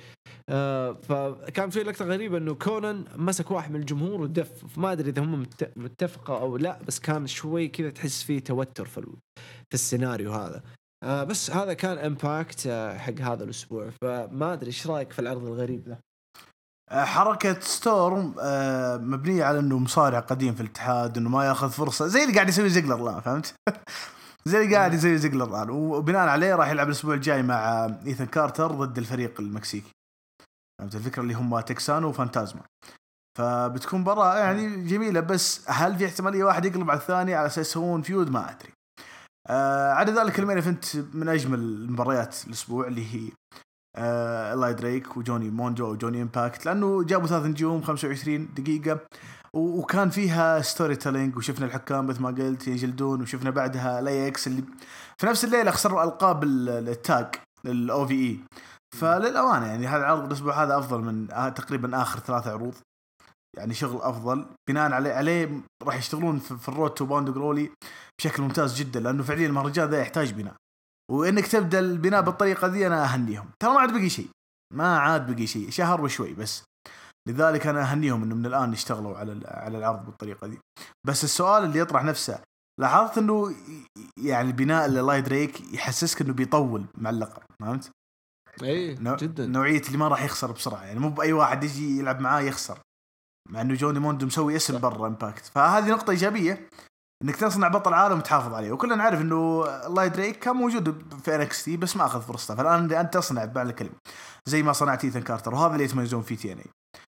فكان في لقطة غريبة إنه كونان مسك واحد من الجمهور ودف، ما أدري إذا هم متفقة أو لا، بس كان شوي كذا تحس فيه توتر في السيناريو هذا. بس هذا كان امباكت حق هذا الأسبوع. فما أدري إيش رأيك في العرض الغريب ذا؟ حركة ستورم مبنية على انه مصارع قديم في الاتحاد، انه ما ياخذ فرصة زي اللي قاعد يسوي زيجلر الان، فهمت؟ زي اللي قاعد يسوي زيجلر الان، وبناء عليه راح يلعب الاسبوع الجاي مع إيثان كارتر ضد الفريق المكسيكي. فهمت الفكرة؟ اللي هم تكسانو وفانتازما. فبتكون مباراة يعني جميلة، بس هل في احتمالية واحد يقلب على الثاني على اساس يسوون فيود؟ ما ادري. عدا ذلك المين ايفنت من اجمل المباريات الاسبوع، اللي هي إلاي دريك وجوني مونجو وجوني إمباكت، لأنه جابوا 3 نجوم 25 دقيقة، وكان فيها ستوري تيلينج، وشفنا الحكام مثل ما قلت يجلدون، وشفنا بعدها لاي اكس اللي في نفس الليلة خسروا ألقاب التاج OVE. فللأمانة يعني هذا العرض الأسبوع هذا أفضل من تقريبا آخر 3 عروض، يعني شغل أفضل بناء عليه راح يشتغلون في الرود تو باوند جرولي بشكل ممتاز جدا، لأنه فعليا المهرجان ذا يحتاج بناء، وإنك تبدأ البناء بالطريقة دي أنا أهنيهم. ترى ما عاد بقي شيء، شهر وشوي بس، لذلك أنا أهنيهم إنه من الآن يشتغلوا على العرض بالطريقة دي. بس السؤال اللي يطرح نفسه، لاحظت إنه يعني بناء للاي دريك يحسسك إنه بيطول مع اللقب، فهمت؟ أي جدا نوعية اللي ما راح يخسر بسرعة، يعني مو بأي واحد يجي يلعب معاه يخسر، مع إنه جوني موندو مسوي اسم برا إمباكت. فهذه نقطة إيجابية، انك تصنع بطل عالم وتحافظ عليه. وكلنا نعرف انه الله دريك كان موجود في NXT بس ما اخذ فرصته، فالان انت تصنع بمعنى الكلمه زي ما صنعت إيثان كارتر، وهذا اللي يتميزون فيه TNA.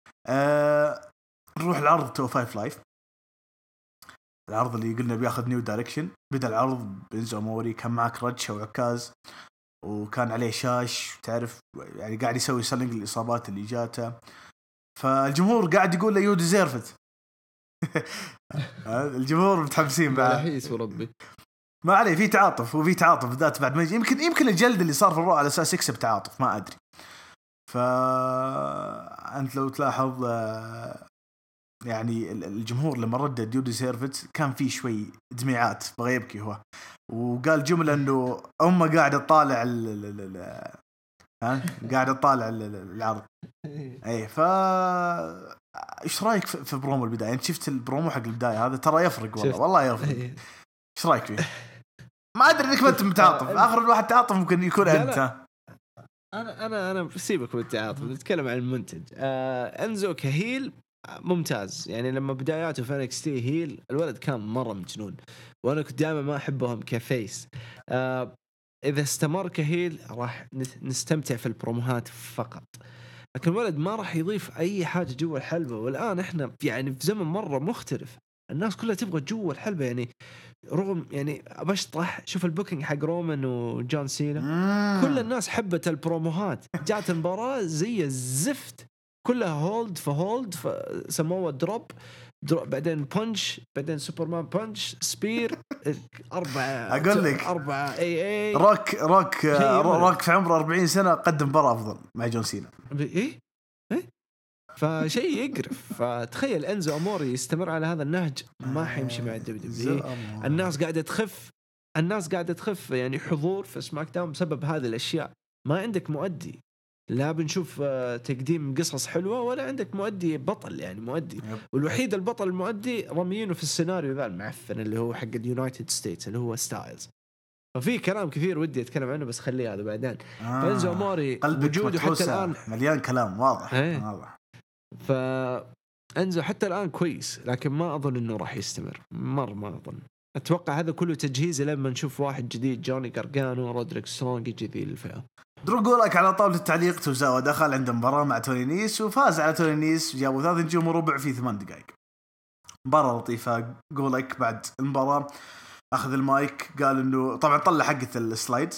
نروح العرض تو 5 لايف، العرض اللي قلنا بياخذ نيو دايركشن. بدا العرض بإنزو أموري، كان معك راتشا وعكاز، وكان عليه شاش تعرف يعني قاعد يسوي سلنج للاصابات اللي جاته، فالجمهور قاعد يقول له يو ديزيرفت. الجمهور متحمسين معه، رحيس وربي ما عليه، في تعاطف ذات بعد ما يمكن الجلد اللي صار في الرؤى على اساس يكسب تعاطف، ما ادري. فانت لو تلاحظ يعني الجمهور لما ردد يو ديزيرفت كان في شوي دميعات، بغى يبكي هو، وقال جمله انه قاعده تطالع قاعده تطالع العرض. اي ايش رايك في برومو البدايه؟ انت شفت البرومو حق البدايه هذا؟ ترى يفرق والله يفرق. ايش رايك فيه؟ ما ادري انك ما انت متعاطف، اخر الواحد تعاطف ممكن يكون انت. انا سيبك من التعاطف، نتكلم عن المنتج. انزو كهيل ممتاز، يعني لما بداياته في NXT هيل الولد كان مره مجنون، وانا كنت دائما ما احبهم كفيس. اذا استمر كهيل راح نستمتع في البروموهات فقط، لكن الولد ما راح يضيف اي حاجه جوا الحلبه. والان احنا يعني في زمن مره مختلف، الناس كلها تبغى جوا الحلبه. يعني رغم يعني بشطح، شوف البوكينج حق رومان وجون سينا، كل الناس حبت البروموهات، جات المباراة زي الزفت، كلها هولد فهولد، سموها دروب بعدين بانش، بعدين سوبرمان بانش، سبير، 4 اقول لك 4 اي روك في عمره 40 سنة قدم مباراة افضل مع جون سينا. ايه فشيء يقرف. فتخيل انزو أموري يستمر على هذا النهج، ما حيمشي مع الدبليو. الناس قاعدة تخف يعني حضور في سماك داون بسبب هذه الأشياء. ما عندك مؤدي، لا بنشوف تقديم قصص حلوة، ولا عندك مؤدي بطل يعني مؤدي. والوحيد البطل المؤدي رميينه في السيناريو ذا المعفن اللي هو حق اليونايتد ستيتس اللي هو ستايلز. ففي كلام كثير ودي أتكلم عنه بس خليه هذا بعدين. فانزو أموري وجوده حتى الآن مليان كلام واضح. فأنزو حتى الآن كويس، لكن ما أظن إنه راح يستمر، ما أظن. أتوقع هذا كله تجهيز لما نشوف واحد جديد، جوني غارغانو، رودريك سترونج يجي ذي الفئة. درو قولك على طاولة التعليق، توزاوا دخل عند مباراة مع توني نيس وفاز على توني نيس، جابوا 3 نجوم وربع في 8 دقائق. مباراة لطيفة. قولك بعد المباراة أخذ المايك، قال إنه طبعا طلع حقة السلايد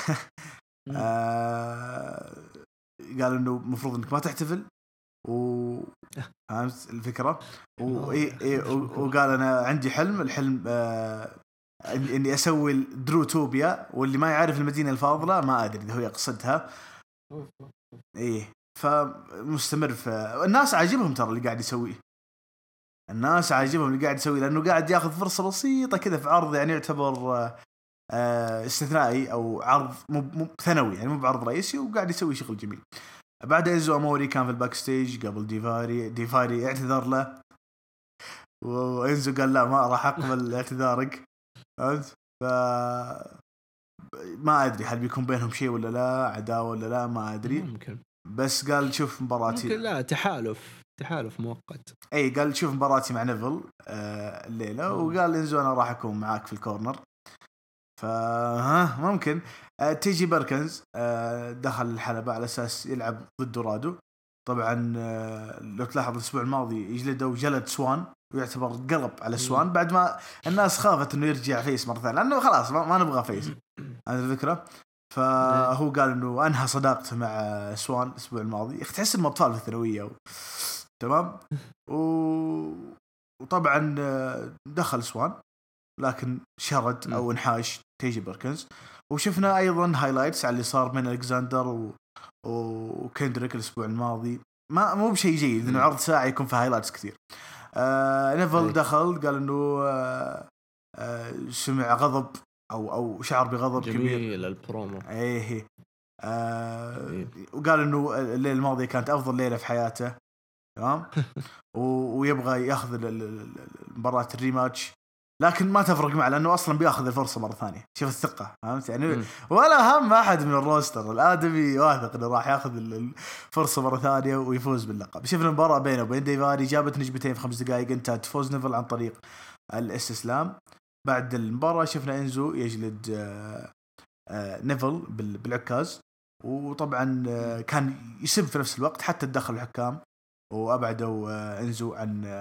قال إنه مفروض إنك ما تحتفل، فهمت الفكرة؟ وقال أنا عندي الحلم إني أسوي دروتوبيا، واللي ما يعرف المدينة الفاضلة ما أدري إذا هو يقصدها. فمستمر الناس عاجبهم ترى اللي قاعد يسويه، لأنه قاعد ياخذ فرصة بسيطة كذا في عرض يعني يعتبر استثنائي أو عرض مو ثانوي، يعني مو بعرض رئيسي، وقاعد يسوي شغل جميل. بعد إنزو أموري كان في الباك ستيج قبل ديفاري اعتذر له، وإنزو قال لا ما راح أقبل اعتذارك. ف ما أدري هل بيكون بينهم شيء ولا لا، عداوة ولا لا، ما أدري. ممكن. بس قال شوف مباراتي ممكن لا تحالف مؤقت. أي قال شوف مباراتي مع نيفل الليلة، وقال إنزو أنا راح أكون معاك في الكورنر. فها ممكن تيجي بيركنز دخل الحلبة على أساس يلعب ضد دورادو. طبعا لو تلاحظ الأسبوع الماضي يجلده وجلد سوان، ويعتبر قلب على سوان بعد ما الناس خافت إنه يرجع فيس مرة ثانية، لأنه خلاص ما نبغى فيس. هذه الفكرة. فهو قال إنه أنهى صداقته مع سوان الأسبوع الماضي. تحس إنه أطفال في الثانوية تمام. وطبعا دخل سوان لكن شرد أو انحاش تيجي بيركنز. وشفنا أيضا هايلايتس على اللي صار من ألكساندر وكندريك الأسبوع الماضي. مو بشيء جيد إنه عرض ساعة يكون في هايلايتس كثير. نيفل دخل قال إنه سمع غضب أو شعر بغضب كبير. جميل البرومو. إيه. وقال إنه الليلة الماضية كانت أفضل ليلة في حياته. تمام. ويبغى ياخذ المباراة الريماتش، لكن ما تفرق معه لأنه أصلا بياخذ الفرصة مرة ثانية. شوف الثقة، فهمت يعني؟ ولا هم أحد من الروستر الآدمي واثق إنه راح ياخذ الفرصة مرة ثانية ويفوز باللقب. شفنا المباراة بينه وبين ديفاري جابت نجمتين في 5 دقائق، انتهت تفوز نيفل عن طريق الاستسلام. بعد المباراة شفنا إنزو يجلد نيفل بالعكاز، وطبعا كان يسب في نفس الوقت، حتى تدخل الحكام وأبعدوا إنزو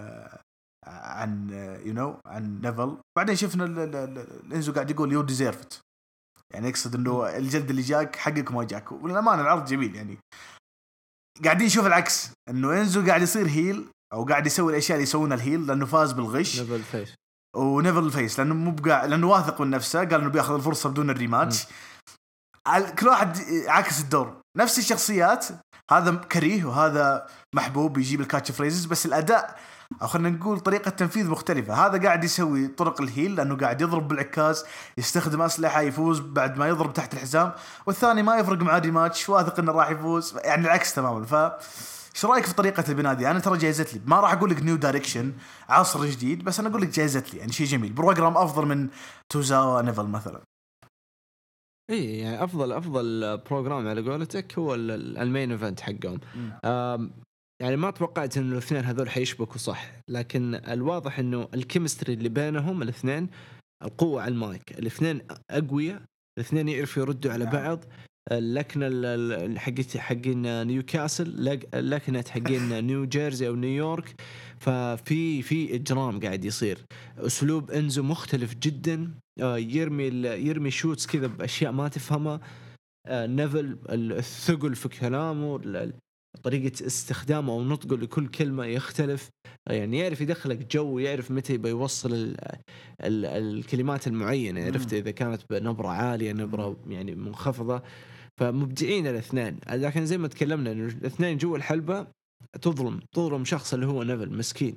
عن عن نيفل. بعدين شفنا إنزو قاعد يقول يو ديزيرفت، يعني يقصد إنه الجلد اللي جاك حقك ما جاك. والأمان العرض جميل، يعني قاعدين نشوف العكس، إنه إنزو قاعد يصير هيل أو قاعد يسوي الأشياء اللي يسوونها الهيل لأنه فاز بالغش. نيفل فيس ونيفل الفيس لأنه لأنه واثق من نفسه، قال إنه بياخذ الفرصة بدون الريماتش. كل واحد عكس الدور، نفس الشخصيات، هذا كريه وهذا محبوب يجيب الكاتش فريزز، بس الأداء أو خلينا نقول طريقة تنفيذ مختلفة. هذا قاعد يسوي طرق الهيل لأنه قاعد يضرب بالعكاز، يستخدم أسلحة يفوز بعد ما يضرب تحت الحزام، والثاني ما يفرق مع الريماتش واثق إنه راح يفوز، يعني العكس تماما. إيش رأيك في طريقة البناء دي؟ أنا ترى جايزت لي، ما راح أقول لك نيو دايركشن عصر جديد، بس أنا أقول لك جايزت لي يعني شيء جميل، بروجرام أفضل من توزاوا نيفل مثلا. ايه يعني افضل بروجرام على قولتك هو المين ايفنت حقهم. يعني ما توقعت انه الاثنين هذول حيشبكوا صح، لكن الواضح انه الكيمستري اللي بينهم الاثنين، القوة على المايك، الاثنين اقوياء، الاثنين يعرفوا يردوا على بعض. اللكنة حقين نيوكاسل، لكنة حقين نيو جيرسي او نيويورك، ففي اجرام قاعد يصير. اسلوب انزو مختلف جدا، يرمي شوتس كذا باشياء ما تفهمها. نيفل الثقل في كلامه، طريقة استخدامه أو نطقه لكل كلمة يختلف، يعني يعرف يدخلك جو، يعرف متى يبي يوصل الكلمات المعينة، عرفت إذا كانت بنبرة عالية نبرة يعني منخفضة. فمبدعين الاثنين، لكن زي ما تكلمنا إنه الاثنين جوا الحلبة تظلم شخص اللي هو نيفل مسكين.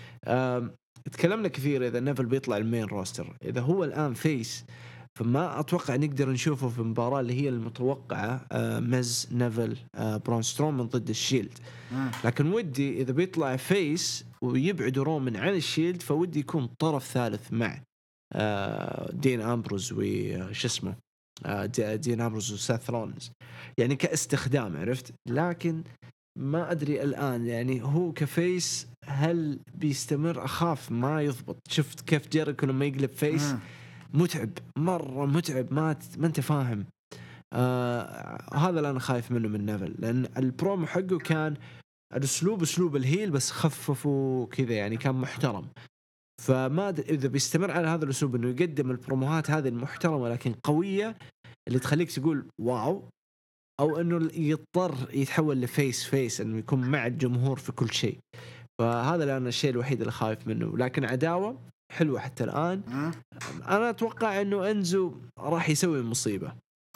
تكلمنا كثير إذا نيفل بيطلع المين روستر، إذا هو الآن فيس فما أتوقع نقدر نشوفه في المباراة اللي هي المتوقعة، ميز نيفل برون سترومان ضد الشيلد. لكن ودي إذا بيطلع فيس ويبعدوا رومان عن الشيلد، فودي يكون طرف ثالث مع دين أمبروز وش اسمه دين أمبروز وساث رولينز، يعني كاستخدام، عرفت. لكن ما أدري الآن يعني هو كفيس هل بيستمر؟ أخاف ما يضبط. شفت كيف جيريكو لما يقلب فيس متعب، مرة متعب، ما أنت فاهم. هذا اللي أنا خايف منه من نيفل، لأن البرومو حقه كان أسلوب الهيل بس خففوا كذا، يعني كان محترم. فما إذا بيستمر على هذا الأسلوب إنه يقدم البروموهات هذه المحترمة لكن قوية اللي تخليك تقول واو، أو إنه يضطر يتحول لفيس إنه يكون مع الجمهور في كل شيء. فهذا اللي أنا الشيء الوحيد اللي خايف منه. لكن عداوة حلوة حتى الآن. أنا أتوقع إنه إنزو راح يسوي مصيبة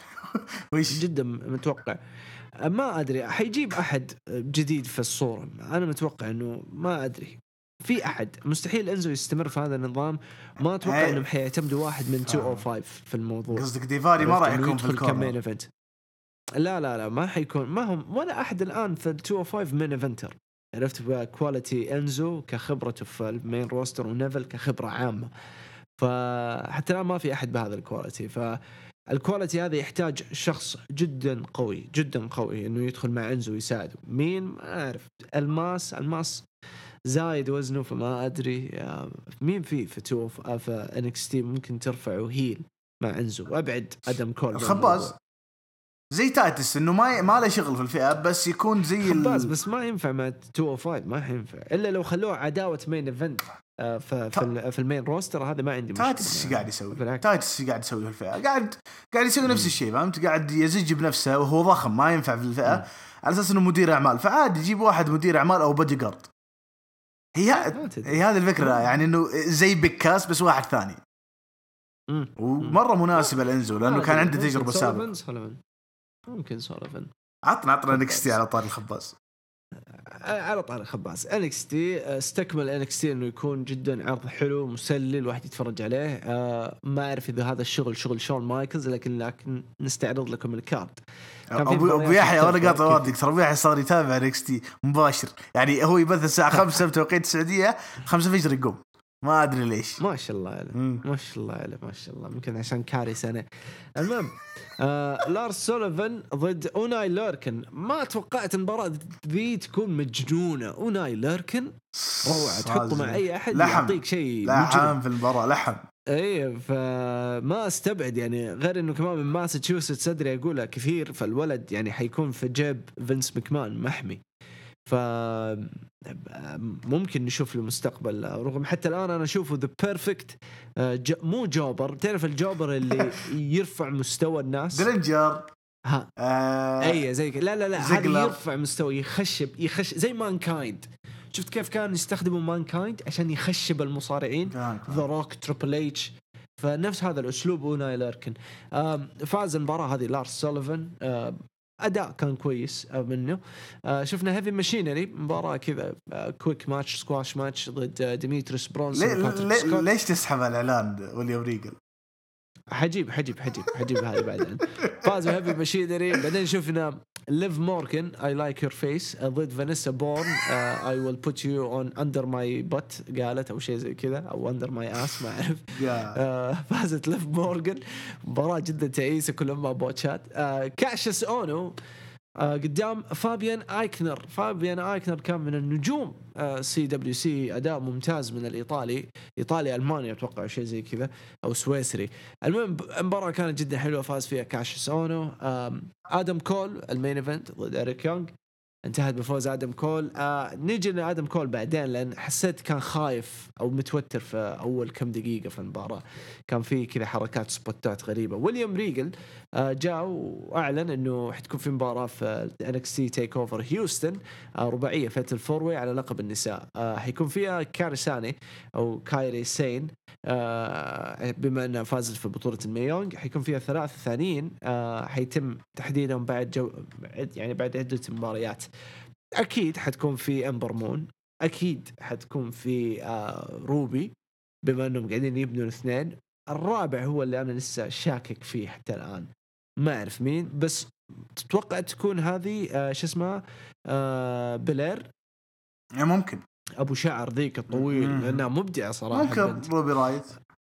جدا متوقع. ما أدري حيجيب أحد جديد في الصورة. أنا متوقع إنه ما أدري في أحد، مستحيل إنزو يستمر في هذا النظام. ما أتوقع إنهم حيعتمدوا واحد من 205 في الموضوع. قصدك ديفاري ما راح يكون في الكورنر؟ لا ما حيكون، ما هم ولا أحد الآن في 205 من إيفنتر. عرفت كواليتي إنزو كخبرته في المين روستر ونيفل كخبرة عامة، فحتى الآن ما في أحد بهذا الكواليتي. فالكواليتي هذا يحتاج شخص جدا قوي إنه يدخل مع إنزو ويساعده. مين ما أعرف، الماس زايد وزنه، فما أدري مين في 2 في NXT ممكن ترفعه هيل مع إنزو. وأبعد أدم كول الخباز زي تايتس، انه ما له شغل في الفئه، بس يكون زي خباز بس ما ينفع مع 205، ما ينفع الا لو خلوه عداوه مين ايفنت في المين روستر. هذا ما عندي مشكله. تايتس ايش قاعد يسوي؟ تايتس قاعد يسوي في الفئه، قاعد يسوي نفس الشيء، فهمت؟ قاعد يزج بنفسه وهو ضخم ما ينفع في الفئه على اساس انه مدير اعمال، فعادي يجيب واحد مدير اعمال او بودي جارد. هي هذه الفكره، يعني انه زي بكاس بس واحد ثاني. ومره مناسبه لإنزو لانه كان عنده تجربه سابقه. ممكن سوليفان. عطنا نكستي على طار الخباز. على طار الخباز NXT استكمل NXT انه يكون جدا عرض حلو مسلي الواحد يتفرج عليه. ما اعرف اذا هذا الشغل شغل شون مايكلز، لكن نستعرض لكم الكارد. ابو يحيى وانا قاطع وادك، ترى ابو يحيى صار يتابع NXT مباشر، يعني هو يبث الساعه 5 بتوقيت السعوديه 5 فجر يقوم، ما ادري ليش. ما شاء الله عليه ما شاء الله عليه ما شاء الله، ممكن عشان كاري سنه. المهم لارس سوليفان ضد أوناي لاركن. ما توقعت المباراة ذي تكون مجنونة. أوناي لاركن روعة، تحطه مع أي أحد يعطيك شيء لحم في المباراة، لحم. ايه فما استبعد يعني، غير انه كمان من ماساتشوستس ادري اقولها كثير، فالولد يعني حيكون في جيب فينس مكمان محمي، فممكن نشوف له مستقبل. رغم حتى الآن أنا أشوفه the perfect مو جوبر، تعرف الجوبر اللي يرفع مستوى الناس درينجر أي زي لا هذا يرفع مستوى، يخشب زي مانكايند. شفت كيف كان يستخدموا مانكايند عشان يخشب المصارعين، ذا روك تريبل اتش. فنفس هذا الأسلوب أوناي لاركن. فاز المباراة هذه لارس سوليفان، أداء كان كويس منه. شفنا هيفي ماشينري مباراة كذا كويك ماتش سكواش ماتش ضد ديميتريس برونسون. ليش تسحب الإعلان ويليام ريجل؟ حجيب هذا بعدين. فازوا هيفي ماشينري. بعدين شفنا ليف مورغان I like your face ضد فانيسا بورن I will put you on under my butt قالت أو شيء زي كذا، أو under my ass ما أعرف. فازت ليف مورغان. مباراة جدا تعيسة كلها ما بوتشات. كاشس أونو قدام فابيان آيكنر كان من النجوم CWC، أداء ممتاز من الإيطالي ألماني أتوقع شيء زي كذا أو سويسري. المهم المباراة كانت جدا حلوة، فاز فيها كاشس أونو. آدم كول المين إيفنت ضد إريك يونغ، انتهت بفوز آدم كول. نيجي لآدم كول بعدين، لأن حسيت كان خايف أو متوتر في أول كم دقيقة في المباراة، كان فيه كذا حركات سبوتات غريبة. ويليام ريجل جاء وأعلن أنه حتكون في مباراة في NXT تيك أوفر هيوستن، رباعية فاتل فوروي على لقب النساء. حيكون فيها كاريساني أو كايري سين، بما أنها فازت في بطولة الميونغ. حيكون فيها 3 ثانيين حيتم تحديدهم بعد بعد عدة مباريات. أكيد حتكون في أمبر مون، أكيد حتكون في روبي، بما أنهم قاعدين يبنوا الاثنين. الرابع هو اللي أنا لسه شاكك فيه حتى الآن، ما أعرف مين، بس تتوقع تكون هذه شو اسمها بلير؟ ممكن أبو شعر ذيك الطويل، لأنها مبدعة صراحة. ممكن روبي رايت،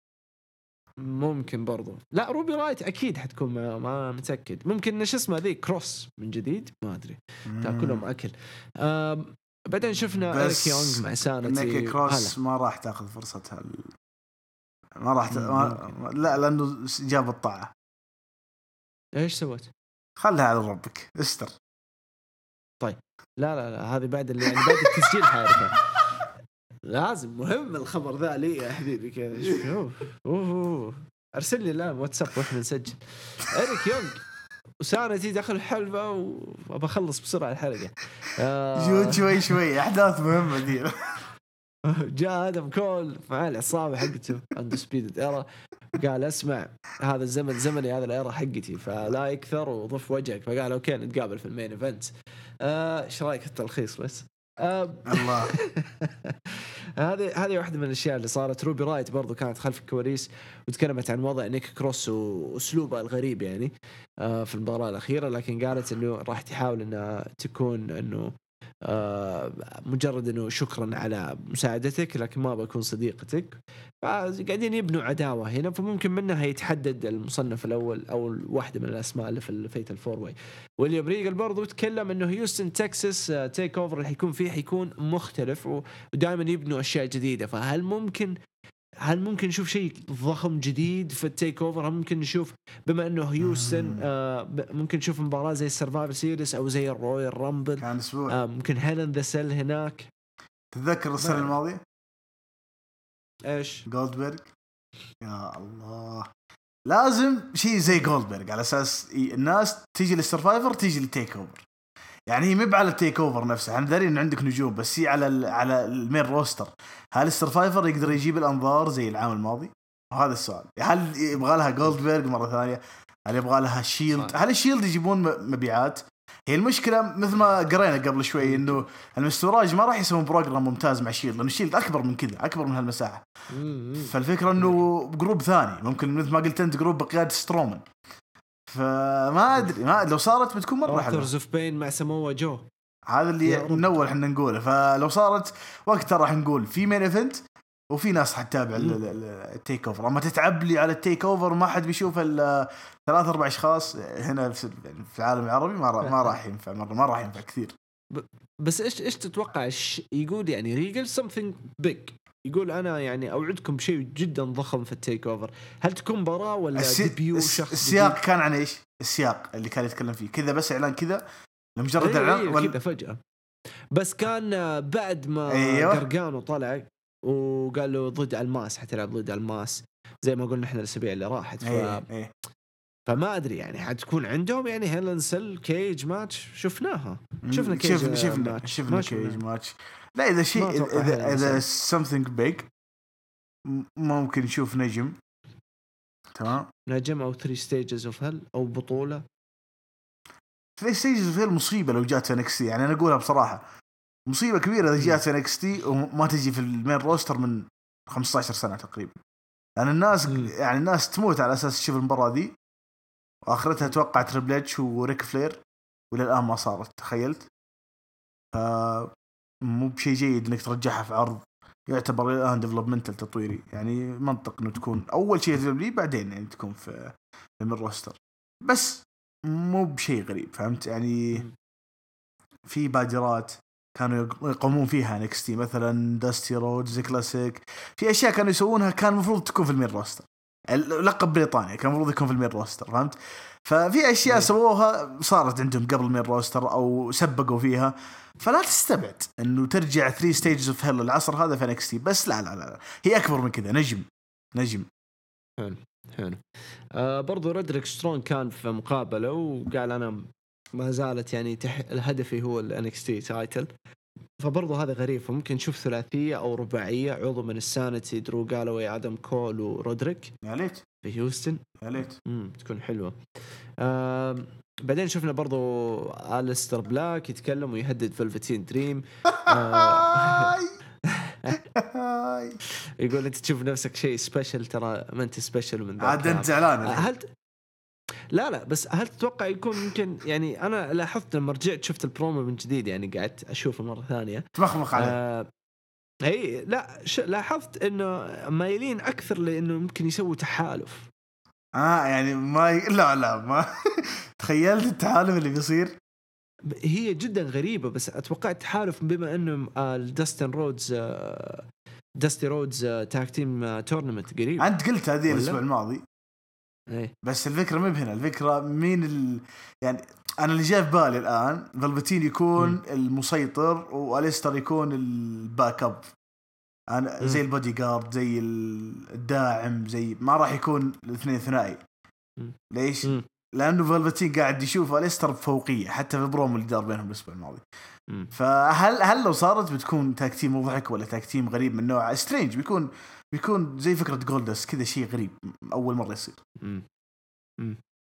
ممكن برضو. لا روبي رايت أكيد حتكون، ما متأكد. ممكن شو اسمه ذيك كروس من جديد، ما أدري، تأكلهم أكل. بعدين شفنا إريك يونغ مع سانتي. كروس ما راح تأخذ فرصتها، ما راح لا، لأنه جاب الطاعة. إيش سوت؟ خلها على ربك، استر. طيب لا هذه بعد اللي يعني بعد التسجيل حارفة. لازم مهم الخبر ذا لي يا حبيبي كذا. أرسل لي الآن واتساب وإحنا نسجل. إريك يونغ وسانتي دخل الحلبة وبخلص بسرعة الحلقة. شوي أحداث مهمة دي. جاء آدم كول مع العصابة حقته عنده سبيد إيرا، قال اسمع هذا الزمن زمني، هذا الإيرا حقتي، فلا يكثر وضف وجهك. فقال أوكي نتقابل في المين إيفنت. إيش رأيك التلخيص بس؟ الله. هذه واحدة من الأشياء اللي صارت. روبي رايت برضو كانت خلف الكواليس وتكلمت عن وضع نيك كروس وأسلوبه الغريب يعني في المباراة الأخيرة، لكن قالت إنه راح تحاول إنها تكون إنه مجرد إنه شكرا على مساعدتك لكن ما بكون صديقتك. فقاعدين يبنوا عداوة هنا، فممكن منها يتحدد المصنف الأول أو واحدة من الأسماء اللي في الفيتال فور واي. ويليام ريجل برضو تكلم إنه هيوستن تكساس تيك أوفر اللي حيكون فيه حيكون مختلف ودائما يبنوا أشياء جديدة. فهل ممكن نشوف شيء ضخم جديد في التيك أوفر؟ هم ممكن نشوف بما إنه هيوستن ممكن نشوف مباراة زي السرفايفر سيريس أو زي الرويال رامبل كان أسبوع ممكن هيلن ذا سيل هناك. تتذكر السنة الماضية إيش جولدبرغ؟ يا الله، لازم شيء زي جولدبرغ على أساس الناس تيجي للسرفايفر تيجي للتيك أوفر. يعني هي مب على التيك أوفر نفسه، احنا دارين إن عندك نجوم، بس هي على المين روستر. هل السرفايفر يقدر يجيب الأنظار زي العام الماضي؟ وهذا السؤال. هل يبغى لها جولدبرغ مرة ثانية؟ هل يبغى لها شيلد؟ هل الشيلد يجيبون مبيعات؟ هي المشكلة مثل ما قرينا قبل شوي إنه المستوراج ما راح يسوون بروجرام ممتاز مع شيلد، لأن الشيلد أكبر من كذا، أكبر من هالمساحة. فالفكرة إنه جروب ثاني ممكن مثل ما قلت أنت جروب بقيادة سترومان. فما أدري لو صارت بتكون مرة حلوة. أوثرز اوف بين مع سموه جو، هذا اللي من أول إحنا نقوله. فلو صارت وقتها راح نقول في مين إيفنت وفي ناس حتتابع التيك أوفر. أما تتعب لي على التيك أوفر ما حد بيشوف ال 3-4 أشخاص هنا في العالم العربي، ما راح ينفع مرة، ما راح ينفع كثير. بس إيش تتوقع؟ يقول يعني ريجل something big، يقول أنا يعني أوعدكم بشيء جدا ضخم في التيك أوفر. هل تكون مباراة ولا ديبيو شخص؟ السياق كان عن إيش؟ السياق اللي كان يتكلم فيه كذا بس إعلان كذا لمجرد إعلان كذا فجأة، بس كان بعد ما قرقانو طلع وقال له ضد الماس حتلعب ضد الماس زي ما قلنا إحنا الأسابيع اللي راحت. فما أدري يعني حتكون عندهم يعني هيلن سيل كيج ماتش. شفنا كيج شفنا كيج ماتش. لا إذا شيء إذا something big ممكن نشوف نجم. تمام، نجم أو 3 stages of hell أو بطولة. 3 stages of hell مصيبة لو جات NXT. يعني أنا أقولها بصراحة مصيبة كبيرة إذا جات NXT وما تجي في المين روستر من 15 سنة تقريبا. لأن الناس يعني الناس تموت على أساس تشوف المباراة دي، وآخرتها توقع تريبل اتش وريك فلير وإلى الآن ما صارت. تخيلت؟ مو بشيء جيد إنك ترجعها في عرض يعتبر الآن ديفلوبمنتال تطويري. يعني منطق إنه تكون أول شيء تبلي بعدين يعني تكون في الروستر، بس مو بشيء غريب. فهمت يعني؟ في بادرات كانوا يقومون فيها NXT مثلا داستي رودز كلاسيك، في أشياء كانوا يسوونها كان المفروض تكون في المين روستر. لقب بريطانيا كان المفروض يكون في المين روستر. فهمت؟ ففي أشياء سووها صارت عندهم قبل المين روستر أو سبقوا فيها. فلا تستبعد إنه ترجع 3 stages of hell العصر هذا في NXT. بس لا هي أكبر من كذا. نجم. حلو. برضو رودريك سترون كان في مقابلة وقال أنا ما زالت يعني الهدفي هو ال NXT تايتل. فبرضو هذا غريب، فممكن نشوف ثلاثية أو رباعية عضو من السانتي درو جالوي آدم كول ورودريك. يا ليت في هيوستن. يا ليت تكون حلوة. بعدين شفنا برضو أليستر بلاك يتكلم ويهدد فلفتين دريم. يقول أنت تشوف نفسك شيء سبيشل، ترى ما أنت سبيشل من ذاك. عاد أنت زعلان. لا بس هل تتوقع يكون ممكن يعني أنا لاحظت لما رجعت شفت البرومو من جديد يعني قعدت أشوفه مرة ثانية تمخمخ عليه. هي لا لاحظت إنه مايلين أكثر لأنه ممكن يسوي تحالف. يعني ما لا ما تخيلت التحالف اللي بيصير. هي جدا غريبة، بس أتوقع التحالف بما إنه داستي رودز تاك تيم تورنمنت قريب. أنت قلت هذه الأسبوع الماضي. بس الفكرة مو هنا. الفكرة مين يعني أنا اللي جاء في بالي الآن فالفتين يكون المسيطر وأليستر يكون الباك أب. أنا زي البودي جارد زي الداعم، زي ما راح يكون الاثنين ثنائي. ليش؟ لأنه فالفتين قاعد يشوف أليستر بفوقية حتى في البرومو اللي دار بينهم الأسبوع الماضي. فهل لو صارت بتكون تاكتيم مضحك ولا تاكتيم غريب من نوع سترينج؟ بيكون زي فكرة جولدس كذا، شيء غريب أول مرة يصير.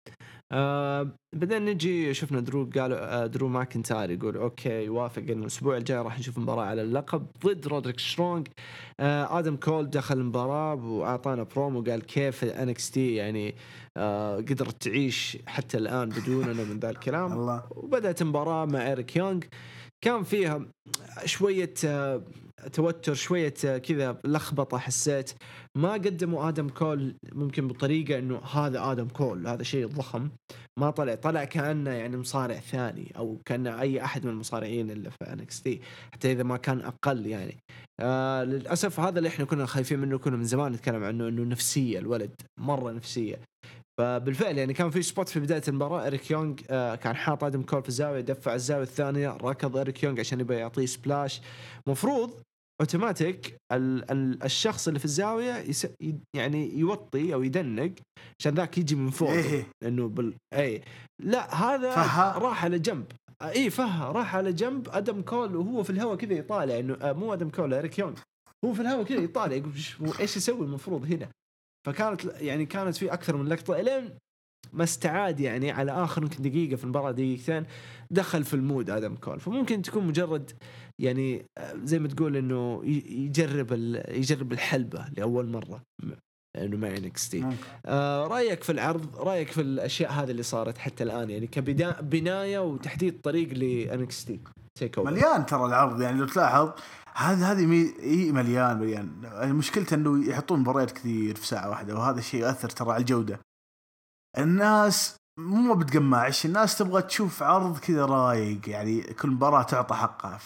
بعدين نجي شفنا درو ماكنتاير يقول اوكي يوافق انه الاسبوع الجاي راح نشوف مباراه على اللقب ضد رودريك سترونج. ادم كول دخل المباراه واعطانا برومو وقال كيف NXT يعني قدرت تعيش حتى الان بدوننا من ذا الكلام. الله. وبدات مباراه مع إيريك يونغ كان فيها شويه توتر شويه كذا لخبطه. حسيت ما قدموا آدم كول ممكن بطريقة إنه هذا آدم كول هذا شيء ضخم. ما طلع كأنه يعني مصارع ثاني أو كان أي أحد من المصارعين اللي في NXT حتى إذا ما كان أقل يعني. للأسف هذا اللي إحنا كنا خايفين منه. كنا من زمان نتكلم عنه إنه نفسية الولد مرة نفسية. فبالفعل يعني كان في سبوت في بداية المباراة إيريك يونغ كان حاط آدم كول في الزاوية دفع الزاوية الثانية ركض إيريك يونغ عشان يبغى يعطيه سبلاش. مفروض اوتوماتيك الشخص اللي في الزاويه يعني يوطي او يدنق عشان ذاك يجي من فوق. لانه لا هذا فها. راح على جنب. راح على جنب ادم كول وهو في الهواء كذا يطالع انه مو ادم كول إيريك يونغ هو في الهواء كذا يطالع يقول ايش يسوي المفروض هنا. فكانت يعني كانت في اكثر من لقطه الين ما استعاد يعني على آخر يمكن دقيقة في المباراة دقيقتين دخل في المود آدم كول. فممكن تكون مجرد يعني زي ما تقول إنه يجرب الحلبة لأول مرة إنه ما NXT. رأيك في العرض رأيك في الأشياء هذه اللي صارت حتى الآن يعني كبناية وتحديد طريق NXT مليان ترى العرض يعني لو تلاحظ هذه مليان. مشكلته إنه يحطون مباريات كثير في ساعة واحدة وهذا الشيء يؤثر ترى على الجودة. الناس مو بتجمعش الناس تبغى تشوف عرض كذا رايق يعني كل مباراة تعطى حقها.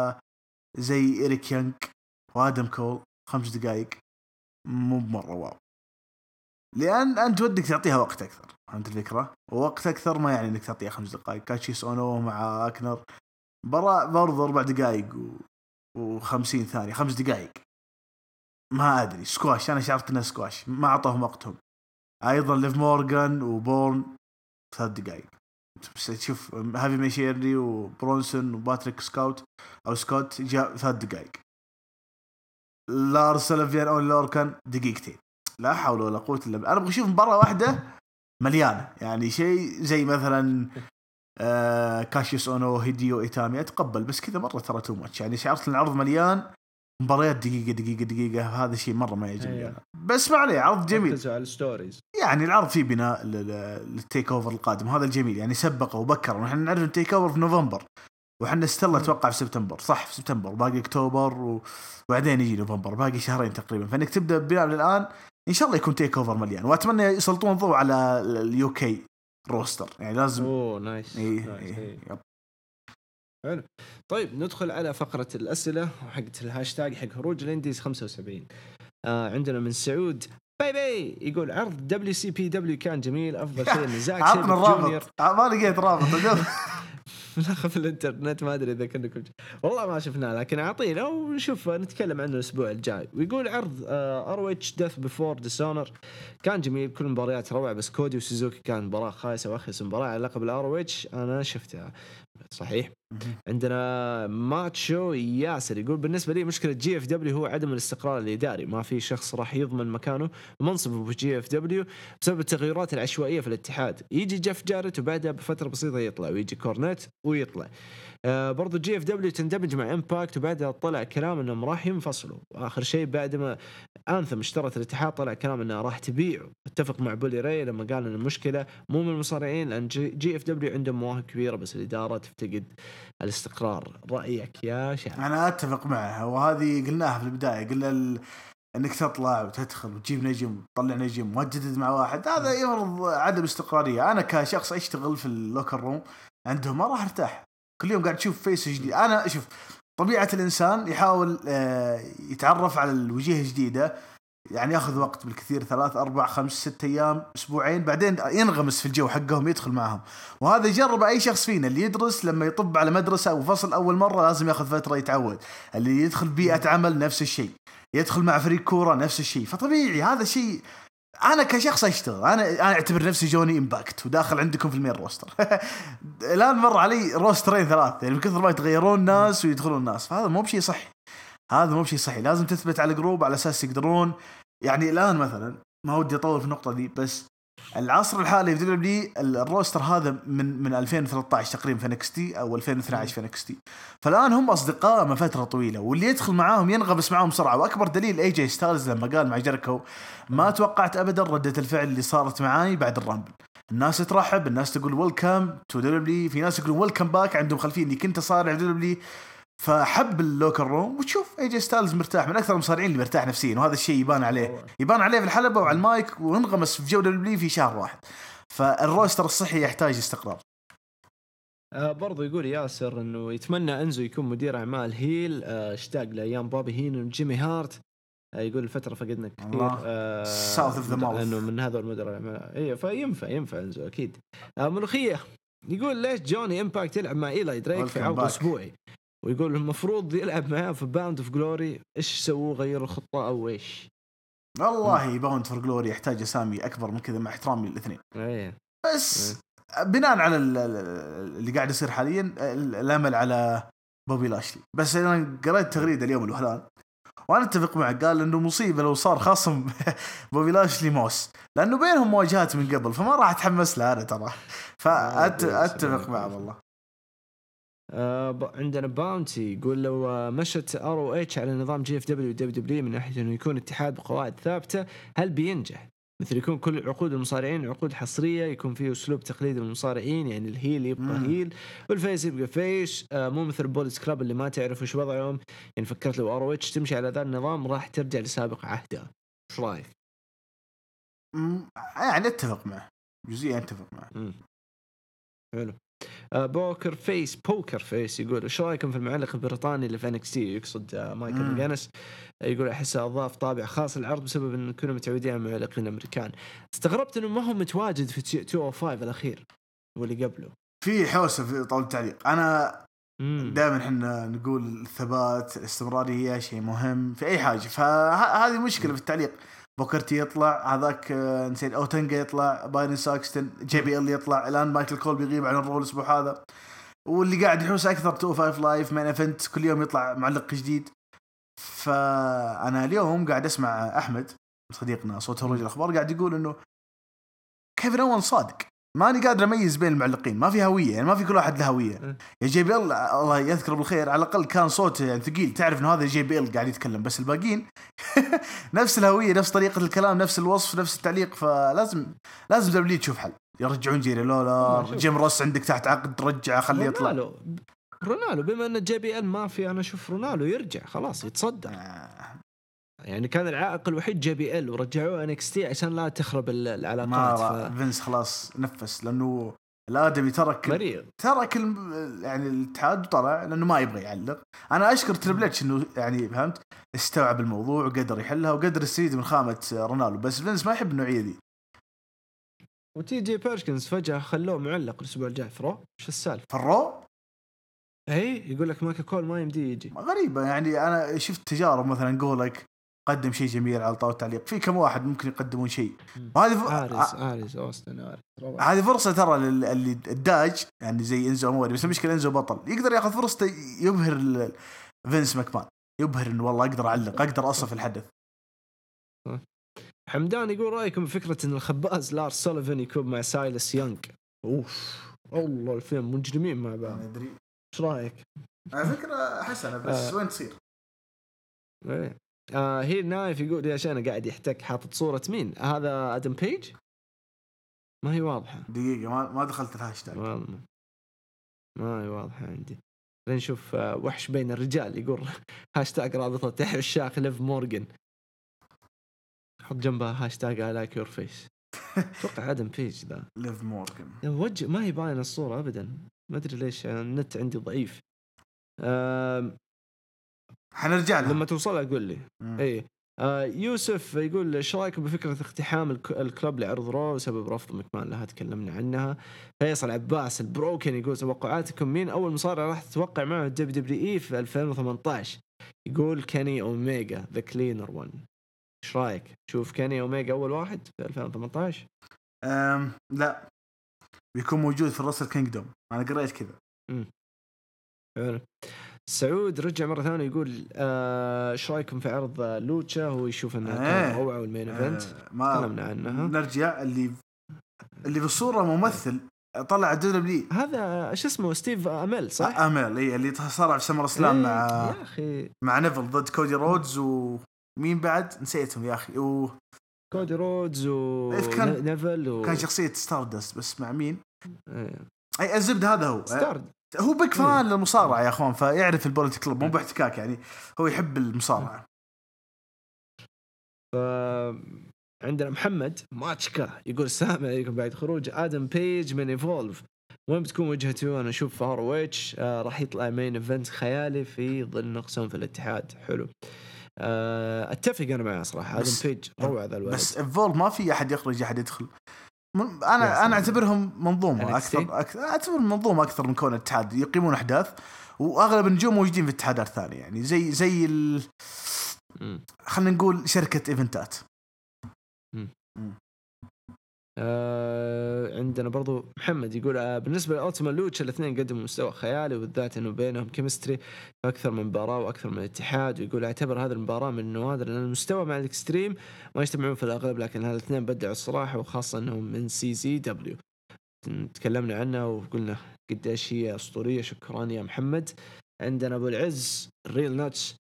زي إيريك يونغ وآدم كول 5 دقائق مو مرة واو لأن أنت ودك تعطيها وقت أكثر. فهمت الفكرة؟ ووقت أكثر ما يعني إنك تعطيها 5 دقائق. كاتشيس أونو مع أكنر برضو 4 دقائق و50 ثانية 5 دقائق ما أدري سكواش. أنا شعرت إنه سكواش ما أعطوهم وقتهم. أيضا ليف مورغان وبورن 3 دقائق. تشوف هافي ميشيرلي وبرونسون وباتريك سكوت جاء 3 دقائق. لارس سلفيان أو لوركان دقيقتين. لا حول ولا قوة إلا بالله. أنا أبغى أشوف مباراة واحدة مليانة يعني شيء زي مثلا كاشيوس أونو هيديو إيتامي أتقبل بس كذا مرة ترى تو ماتش يعني. شعرت إن العرض مليان مباريات دقيقة هذا الشيء مرة ما يعجبني أنا. بس ما عليه عرض جميل يعني. العرض فيه بناء للتيك أوفر القادم هذا الجميل يعني. سبقوا وبكروا ونحن نعرف التيك أوفر في نوفمبر وحنا استلا توقع في سبتمبر صح في سبتمبر باقي أكتوبر وبعدين يجي نوفمبر باقي شهرين تقريبا. فإنك تبدأ بناء الآن إن شاء الله يكون تيك أوفر مليان وأتمنى يسلطون الضوء على اليوكي روستر يعني لازم. نايس. يب. حلو. طيب ندخل على فقرة الأسئلة حقت الهاشتاج حق خروج الانديز 75. عندنا من سعود باي يقول عرض WCPW كان جميل أفضل شيء نزاك عطنا الرابط ما لقيت رابط في الانترنت ما أدري إذا كنكم والله ما شفناه لكن أعطينا ونشوف نتكلم عنه الأسبوع الجاي. ويقول عرض ROH Death Before Dishonor كان جميل كل مباريات روعة بس كودي وسوزوكي كان مباراة خايسة وأخيس مباراة على لقب ROH أنا شفتها صحيح. عندنا ماتشو ياسر يقول بالنسبة لي مشكلة GFW هو عدم الاستقرار الإداري ما في شخص راح يضمن مكانه ومنصبه في GFW بسبب التغيرات العشوائية في الاتحاد. يجي جيف جاريت وبعدها بفترة بسيطة يطلع ويجي كورنيت ويطلع. برضو GFW تندمج مع إمباكت وبعدها طلع كلام إنهم راح ينفصلوا. وآخر شيء بعد ما أنثم اشترت الاتحاد طلع كلام إنها راح تبيعه. اتفق مع بولي راي لما قال إن المشكلة مو من المصارعين لأن GFW عندهم مواهب كبيرة بس الإدارة تفتقد الاستقرار. رأيك يا شاهد؟ أنا أتفق معها وهذه قلناها في البداية قلنا إنك تطلع وتدخل وتجيب نجم وتطلع نجم وتجدد مع واحد هذا يفرض عدم استقرارية. أنا كشخص أشتغل في اللوكر روم عندهم ما راح ارتاح كل يوم قاعد تشوف فيس جديد. أنا أشوف طبيعة الإنسان يحاول يتعرف على الوجيه الجديدة يعني ياخذ وقت بالكثير 3 4 5 6 أيام أسبوعين بعدين ينغمس في الجو حقهم يدخل معهم. وهذا يجرب أي شخص فينا اللي يدرس لما يطب على مدرسة أو فصل أول مرة لازم ياخذ فترة يتعود. اللي يدخل بيئة عمل نفس الشيء يدخل مع فريق كورة نفس الشيء. فطبيعي هذا الشيء. أنا كشخص أشتغل أنا أعتبر نفسي جوني إمباكت وداخل عندكم في المين روستر الآن مر علي روسترين 3 يعني بكثر ما يتغيرون الناس ويدخلون الناس. فهذا مو بشيء صحي. هذا مو بشيء صحي. لازم تثبت على الجروب على أساس يقدرون يعني. الآن مثلا ما ودي أطول في النقطة دي بس العصر الحالي في دبليو الروستر هذا من 2013 تقريبا في نكستي او 2012 في نكستي. فالان هم اصدقاء من فتره طويله، واللي يدخل معاهم ينغمس معاهم بسرعه. واكبر دليل اي جي ستايلز لما قال مع جيريكو ما توقعت ابدا رده الفعل اللي صارت معاي بعد الرامبل. الناس ترحب، الناس تقول ويلكم تو دبليو، في ناس يقولون ويلكم باك، عندهم خلفيه اني كنت صارع دبليو. فحب اللوكر روم، وتشوف اي جي ستايلز مرتاح، من اكثر المصارعين اللي مرتاح نفسيا، وهذا الشيء يبان عليه في الحلبه وعلى المايك، وانغمس في جوده دبليو في شهر واحد. فالروستر الصحي يحتاج استقرار. برضو يقول ياسر انه يتمنى انزو يكون مدير اعمال هيل، اشتاق لايام بوبي هين وجيمي هارت. يقول الفتره فقدنا كثير ساوث اوف ذا ماوث انه من هذا المدراء الاعمال. اي فينفع انزو اكيد. ملوخيه يقول ليش جوني امباكت يلعب مع ايلاي دريك في عرض اسبوعي، ويقول المفروض يلعب معاه في باوند اوف جلوري. ايش سووا؟ غيروا الخطه او ايش؟ والله باوند فور جلوري يحتاج اسامي اكبر من كذا، مع احترامي للاثنين. بس بناء على اللي قاعد يصير حاليا الامل على بوبي لاشلي. بس انا قرأت تغريده اليوم الوهلان وانا اتفق معك، قال انه مصيبه لو صار خصم بوبي لاشلي موس، لانه بينهم مواجهات من قبل، فما راح اتحمس له انا ترى. فاتفق معه والله. عندنا باونتي يقول لو مشت ROH على نظام GFW WWE من ناحيه انه يكون اتحاد بقواعد ثابته، هل بينجح؟ مثل يكون كل عقود المصارعين عقود حصريه، يكون فيه اسلوب تقليدي للمصارعين، يعني الهيل يبقى هيل والفيس يبقى فيش، مو مثل بوليس كلاب اللي ما تعرف وش وضعهم. يعني فكرت لو ROH تمشي على ذا النظام راح ترجع لسابق عهدها. ايش رايك؟ يعني اتفق معه جزئيا، اتفق معه. حلو. بوكر فيس يقول ايش رايكم في المعلق البريطاني اللي في NXT؟ يقصد مايكل ماجانس. يقول احسه اضاف طابع خاص للعرض بسبب ان كنا متعودين على المعلقين الامريكان. استغربت انه ما هو متواجد في 205 الاخير واللي قبله. في حوسه في طاوله التعليق. انا دائما احنا نقول الثبات الاستمراريه هي شيء مهم في اي حاجه، فهذه مشكله في التعليق. بوكرتي يطلع، هذاك نسيت اوتنجا يطلع، بايرن ساكستن، JBL يطلع، الان مايكل كول بيغيب عن الرول الاسبوع هذا، واللي قاعد يحوس اكثر 205 لايف مين ايفنت، كل يوم يطلع معلق جديد. فانا اليوم قاعد اسمع احمد صديقنا صوت رجل الاخبار قاعد يقول انه كيفن اون صادق، ماني قادر اميز بين المعلقين، ما في هويه، يعني ما في كل واحد له هويه. يا JBL الله يذكره بالخير على الاقل كان صوته يعني ثقيل، تعرف انه هذا JBL قاعد يتكلم، بس الباقيين نفس الهويه، نفس طريقه الكلام، نفس الوصف، نفس التعليق. فلازم دبليو تشوف حل، يرجعون جيري لولا جيم روس عندك تحت عقد، رجعه خليه يطلع. رونالدو بما ان JBL ما في، انا اشوف رونالدو يرجع خلاص يتصدر. يعني كان العائق الوحيد JBL ورجعوه NXT عشان لا تخرب العلاقات. فينس خلاص نفس، لانه الادمي ترك يعني الاتحاد وطلع لانه ما يبغى يعلق. انا اشكر تريبل اتش انه يعني فهمت استوعب الموضوع وقدر يحلها وقدر يستفيد من خامه رونالدو، بس فينس ما يحب النوعيه دي. وتيجي بيركنز فجاه خلوه معلق الاسبوع الجاي في رو. ايش السالفه في الرو؟ اي يقول لك مايكل كول ما يمدي يجي. غريبه يعني. انا شفت تجارب مثلا نقولك قدم شيء جميل على طاولة التعليق، في كم واحد ممكن يقدمون شيء، وهذه عارس أوستن هذه فرصة ترى اللي الداج يعني زي إنزو أموري. بس المشكلة إنزو بطل يقدر ياخذ فرصته، يبهر فينس ماكمان، يبهر إنه والله أقدر أعلق، أقدر أصف الحدث. حمدان يقول رأيكم بفكرة إن الخباز لارس سوليفان يكون مع سايلس يونغ؟ والله الفيلم مجرمين مع بعض. إيش رأيك؟ على فكرة حسنة، بس وين تصير؟ هي نايف يقول يا شيخ أنا قاعد يحتك حاطط صورة مين هذا؟ آدم بيج؟ ما هي واضحة. دقيقة ما دخلت الهاشتاج. ما هي واضحة عندي. نشوف وحش بين الرجال يقول هاشتاج رابطة تحت الشاق ليف مورغان، حط جنبها هاشتاج I like your face. توقع آدم بيج ذا ليف مورغان وجه ما هي باينة الصورة أبدا، ما أدري ليش النت عندي ضعيف. حنرجع لها لما توصل أقول لي. إيه يوسف يقول ايش رايكم بفكره اقتحام الكلوب لعرض رو سبب رفض مكمان لها؟ تكلمنا عنها. فيصل عباس البروكن يقول توقعاتكم مين اول مصارع راح تتوقع معه WWE في 2018؟ يقول كيني اوميجا ذا كلينر 1. ايش رايك؟ شوف كيني اوميجا اول واحد في 2018؟ لا بيكون موجود في الرسل كينجدوم، انا قريت كذا. حلو. سعود رجع مرة ثانية يقول ايش رايكم في عرض لوتشا؟ هو يشوف انه كان روعة والمين ايفنت تكلمنا عنها. نرجع اللي اللي بالصوره ممثل طلع دبليو. هذا شو اسمه ستيف اميل صح؟ اميل اي اللي صار في سمر سلام مع يا اخي مع نيفل ضد كودي رودز ومين بعد نسيتهم يا اخي كودي رودز كان ونيفل كان شخصيه ستاردست بس مع مين؟ اي الزبد هذا هو ستارد. هو بيك فان للمصارعه يا اخوان فيعرف البوليتيك كلوب مو باحتكاك يعني هو يحب المصارعه. عندنا محمد ماتشكا يقول السلام عليكم بعد خروج آدم بيج من إيفولف وين بتكون وجهته؟ أنا أشوف فارويتش راح يطلع مين إيفنت خيالي في ظل نقصهم في الاتحاد. حلو أتفق أنا معه صراحة آدم بيج روعة ذا الولد. بس إيفولف ما في أحد يخرج أحد يدخل. أنا أعتبرهم منظومة أكثر أعتبر منظومة أكثر من كون الاتحاد يقيمون أحداث وأغلب النجوم موجودين في اتحادات ثانية يعني زي خلينا نقول شركة إيفنتات. عندنا برضو محمد يقول بالنسبة لأوتما لوتش الاثنين قدموا مستوى خيالي وبالذات أنه بينهم كيمستري أكثر من مباراة وأكثر من الاتحاد. ويقول اعتبر هذا المباراة من النوادر لأن المستوى مع الإكستريم ما يجتمعون في الأغلب لكن هذا الاثنين بدعوا الصراحة وخاصة أنهم من CZW تكلمنا عنها وقلنا قديش هي أسطورية. شكرا يا محمد. عندنا أبو العز ريل ناتش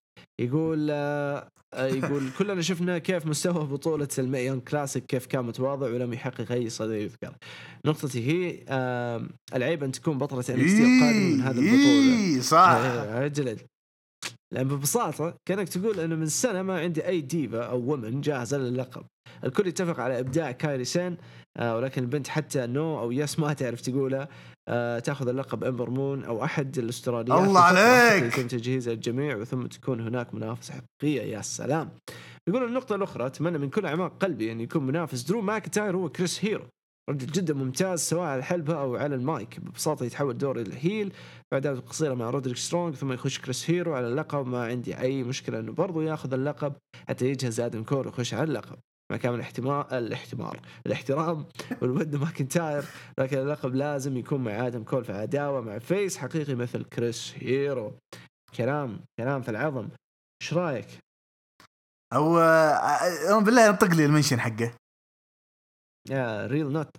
يقول كلنا شفنا كيف مستوى بطولة الميون كلاسيك كيف كان متواضع ولم يحقق أي صدى يذكر. نقطتي هي العيب أن تكون بطلة NXT القادمة من هذا البطولة. صح أجلد لأن ببساطة كأنك تقول أنه من سنة ما عندي أي ديفا أو ومن جاهزة للقب. الكل يتفق على إبداع كايري سين ولكن البنت حتى نو أو يس ما تعرف تقولها تأخذ اللقب أمبر مون أو أحد الأستراليات. الله عليك. يتم تجهيز الجميع وثم تكون هناك منافسة حقيقية. يا سلام. يقول النقطة الأخرى أتمنى من كل أعماق قلبي أن يكون منافس درو ماكنتاير هو كريس هيرو. رجل جدا ممتاز سواء على الحلبة أو على المايك. ببساطة يتحول دور الهيل بعد دعوة قصيرة مع رودريك سترونغ ثم يخش كريس هيرو على اللقب. ما عندي أي مشكلة أنه برضو يأخذ اللقب حتى يجهز آدم كول ويخش على اللقب مع كامل الاحترام والود ماكنتاير. لكن اللقب لازم يكون مع آدم كول في عداوة مع فيس حقيقي مثل كريس هيرو. كلام في العظم. ايش رايك؟ او بالله ينطق لي المنشن حقه يا ريل نوت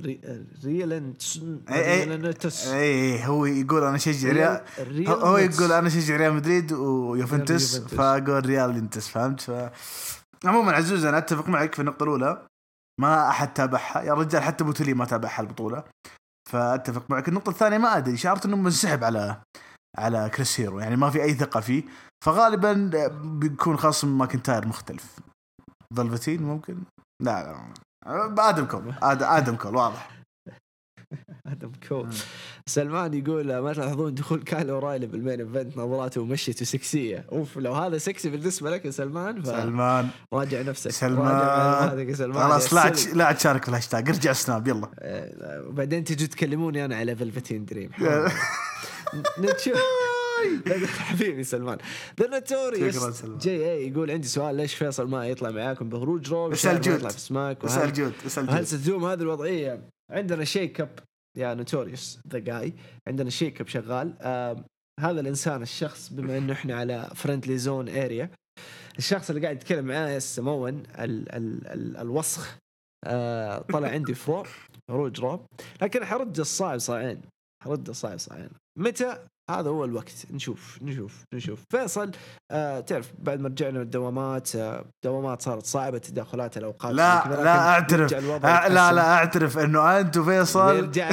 اي هو يقول انا اشجع ريال هو يقول انا اشجع ريال مدريد ويوفنتوس فاقول ريال انتس فهمت. عموما عزوز انا اتفق معك في النقطه الاولى ما احد تابعها يا رجال حتى بوتولي ما تابعها البطوله فاتفق معك. النقطه الثانيه ما ادري شعرت انه منسحب على كريس هيرو يعني ما في اي ثقه فيه فغالبا بيكون خاصم ماكنتاير مختلف. فالفتين ممكن لا آدم كول واضح. آدم كول. سلمان يقول ما تلاحظون دخول كايل أورايلي بالمين إيفنت نظراته ومشيته سكسية. أوف لو هذا سكسي بالنسبة لك يا سلمان راجع نفسك. سلمان خلاص لا تشارك في الهاشتاج ارجع سناب يلا. وبعدين تجي تكلموني أنا على فالفتين دريم. نتشوف حبيبي سلمان. ذا نوتوريوس جي اي يقول عندي سؤال ليش فيصل ما يطلع معاكم بخروج رو اسأل يطلع في سماك هل ستدوم هذه الوضعية؟ عندنا شيك اب يا نوتوريوس ذا جاي عندنا شيك اب شغال. هذا الانسان الشخص بما انه احنا على فريندلي زون اريا الشخص اللي قاعد يتكلم معاه السمون الوسخ طلع عندي خروج رو لكن حرد الصعب صاعين متى هذا هو الوقت نشوف فيصل. تعرف بعد ما رجعنا الدوامات صارت صعبة تدخلات الأوقات لا أعترف لا أعترف إنه أنت وفيصل بيرجع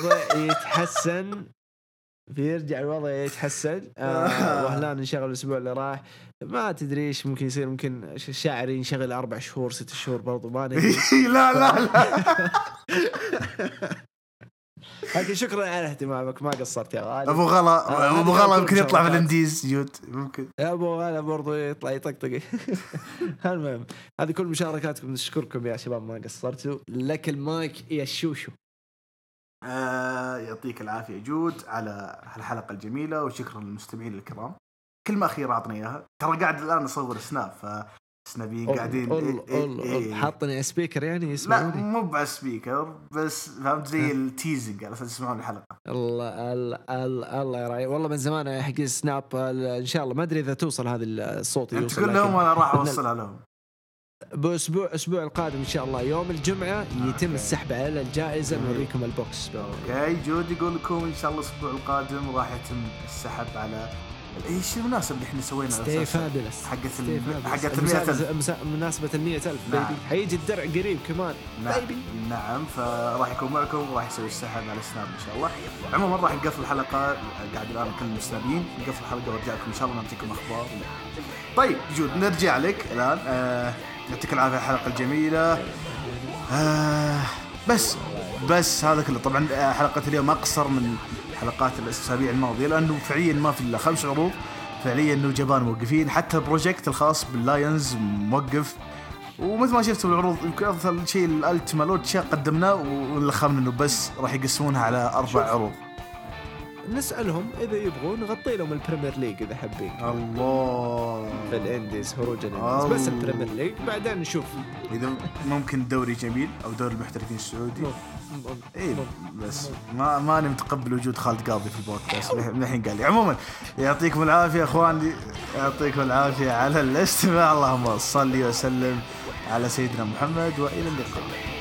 الوضع يتحسن وهلان نشغل الأسبوع اللي راح ما تدري إيش ممكن يصير. ممكن الشاعري ينشغل 4 شهور 6 شهور برضو ما ندري. لا لكن شكرا على اهتمامك ما قصرت يا غالي. ابو غلا ممكن يطلع في الانديز جود ممكن يا ابو غلا برضو يطلع يطقطق. المهم هذه كل مشاركاتكم نشكركم يا شباب ما قصرتوا. لك المايك يا شوشو. يعطيك العافيه جود على الحلقه الجميله وشكرا للمستمعين الكرام. كلمه اخيره اعطني اياها ترى قاعد الان اصور سناب سنابين قاعدين حاطني سبيكر يعني يسمعوني. لا مو بسبيكر بس فهمت زي التيزنج على اساس يسمعون الحلقه. الله يراعي والله من زمان حق سناب ان شاء الله ما ادري اذا توصل هذا الصوت انت تقول لهم وانا راح اوصلها لهم. الأسبوع القادم إن شاء الله يوم الجمعة يتم السحب على الجائزة. نوريكم البوكس. اوكي جود يقول لكم ان شاء الله الاسبوع القادم راح يتم السحب على ايش المناسبة اللي احنا سوينا حقت 100,000 مناسبة 100,000 بيبي. حيجي الدرع قريب كمان بيبي. نعم فراح يكون معكم وراح يسوي السحب على سناب ان شاء الله. عموما راح نقفل الحلقة، قاعد الان نكلم المستمعين، نقفل الحلقة وارجع لكم ان شاء الله نعطيكم اخبار. طيب جود نرجع لك الان. يعطيك العافية الحلقة الجميلة. بس هذا كله. طبعا حلقة اليوم أقصر من حلقات الأسابيع الماضية لأنه فعليا ما في إلا 5 عروض. فعليا إنه جبان موقفين، حتى البروجكت الخاص باللاينز موقف. ومثل ما شفتوا العروض يمكن أفضل شيء الألتيما لوتشا قدمناه ولخمنا إنه بس راح يقسمونها على 4 عروض. نسألهم إذا يبغون نغطي لهم البريمير ليج إذا حابين. الله في الإنديز هروج الإنديز بس البريمير ليج بعدين نشوف إذا ممكن الدوري جميل أو دوري المحترفين السعودي. إيه بس ما أنا متقبل وجود خالد قاضي في البودكاست من الحين قال لي. عموما يعطيكم العافية أخواني، يعطيكم العافية على الاستماع. اللهم صل وسلم على سيدنا محمد وإلى اللقاء.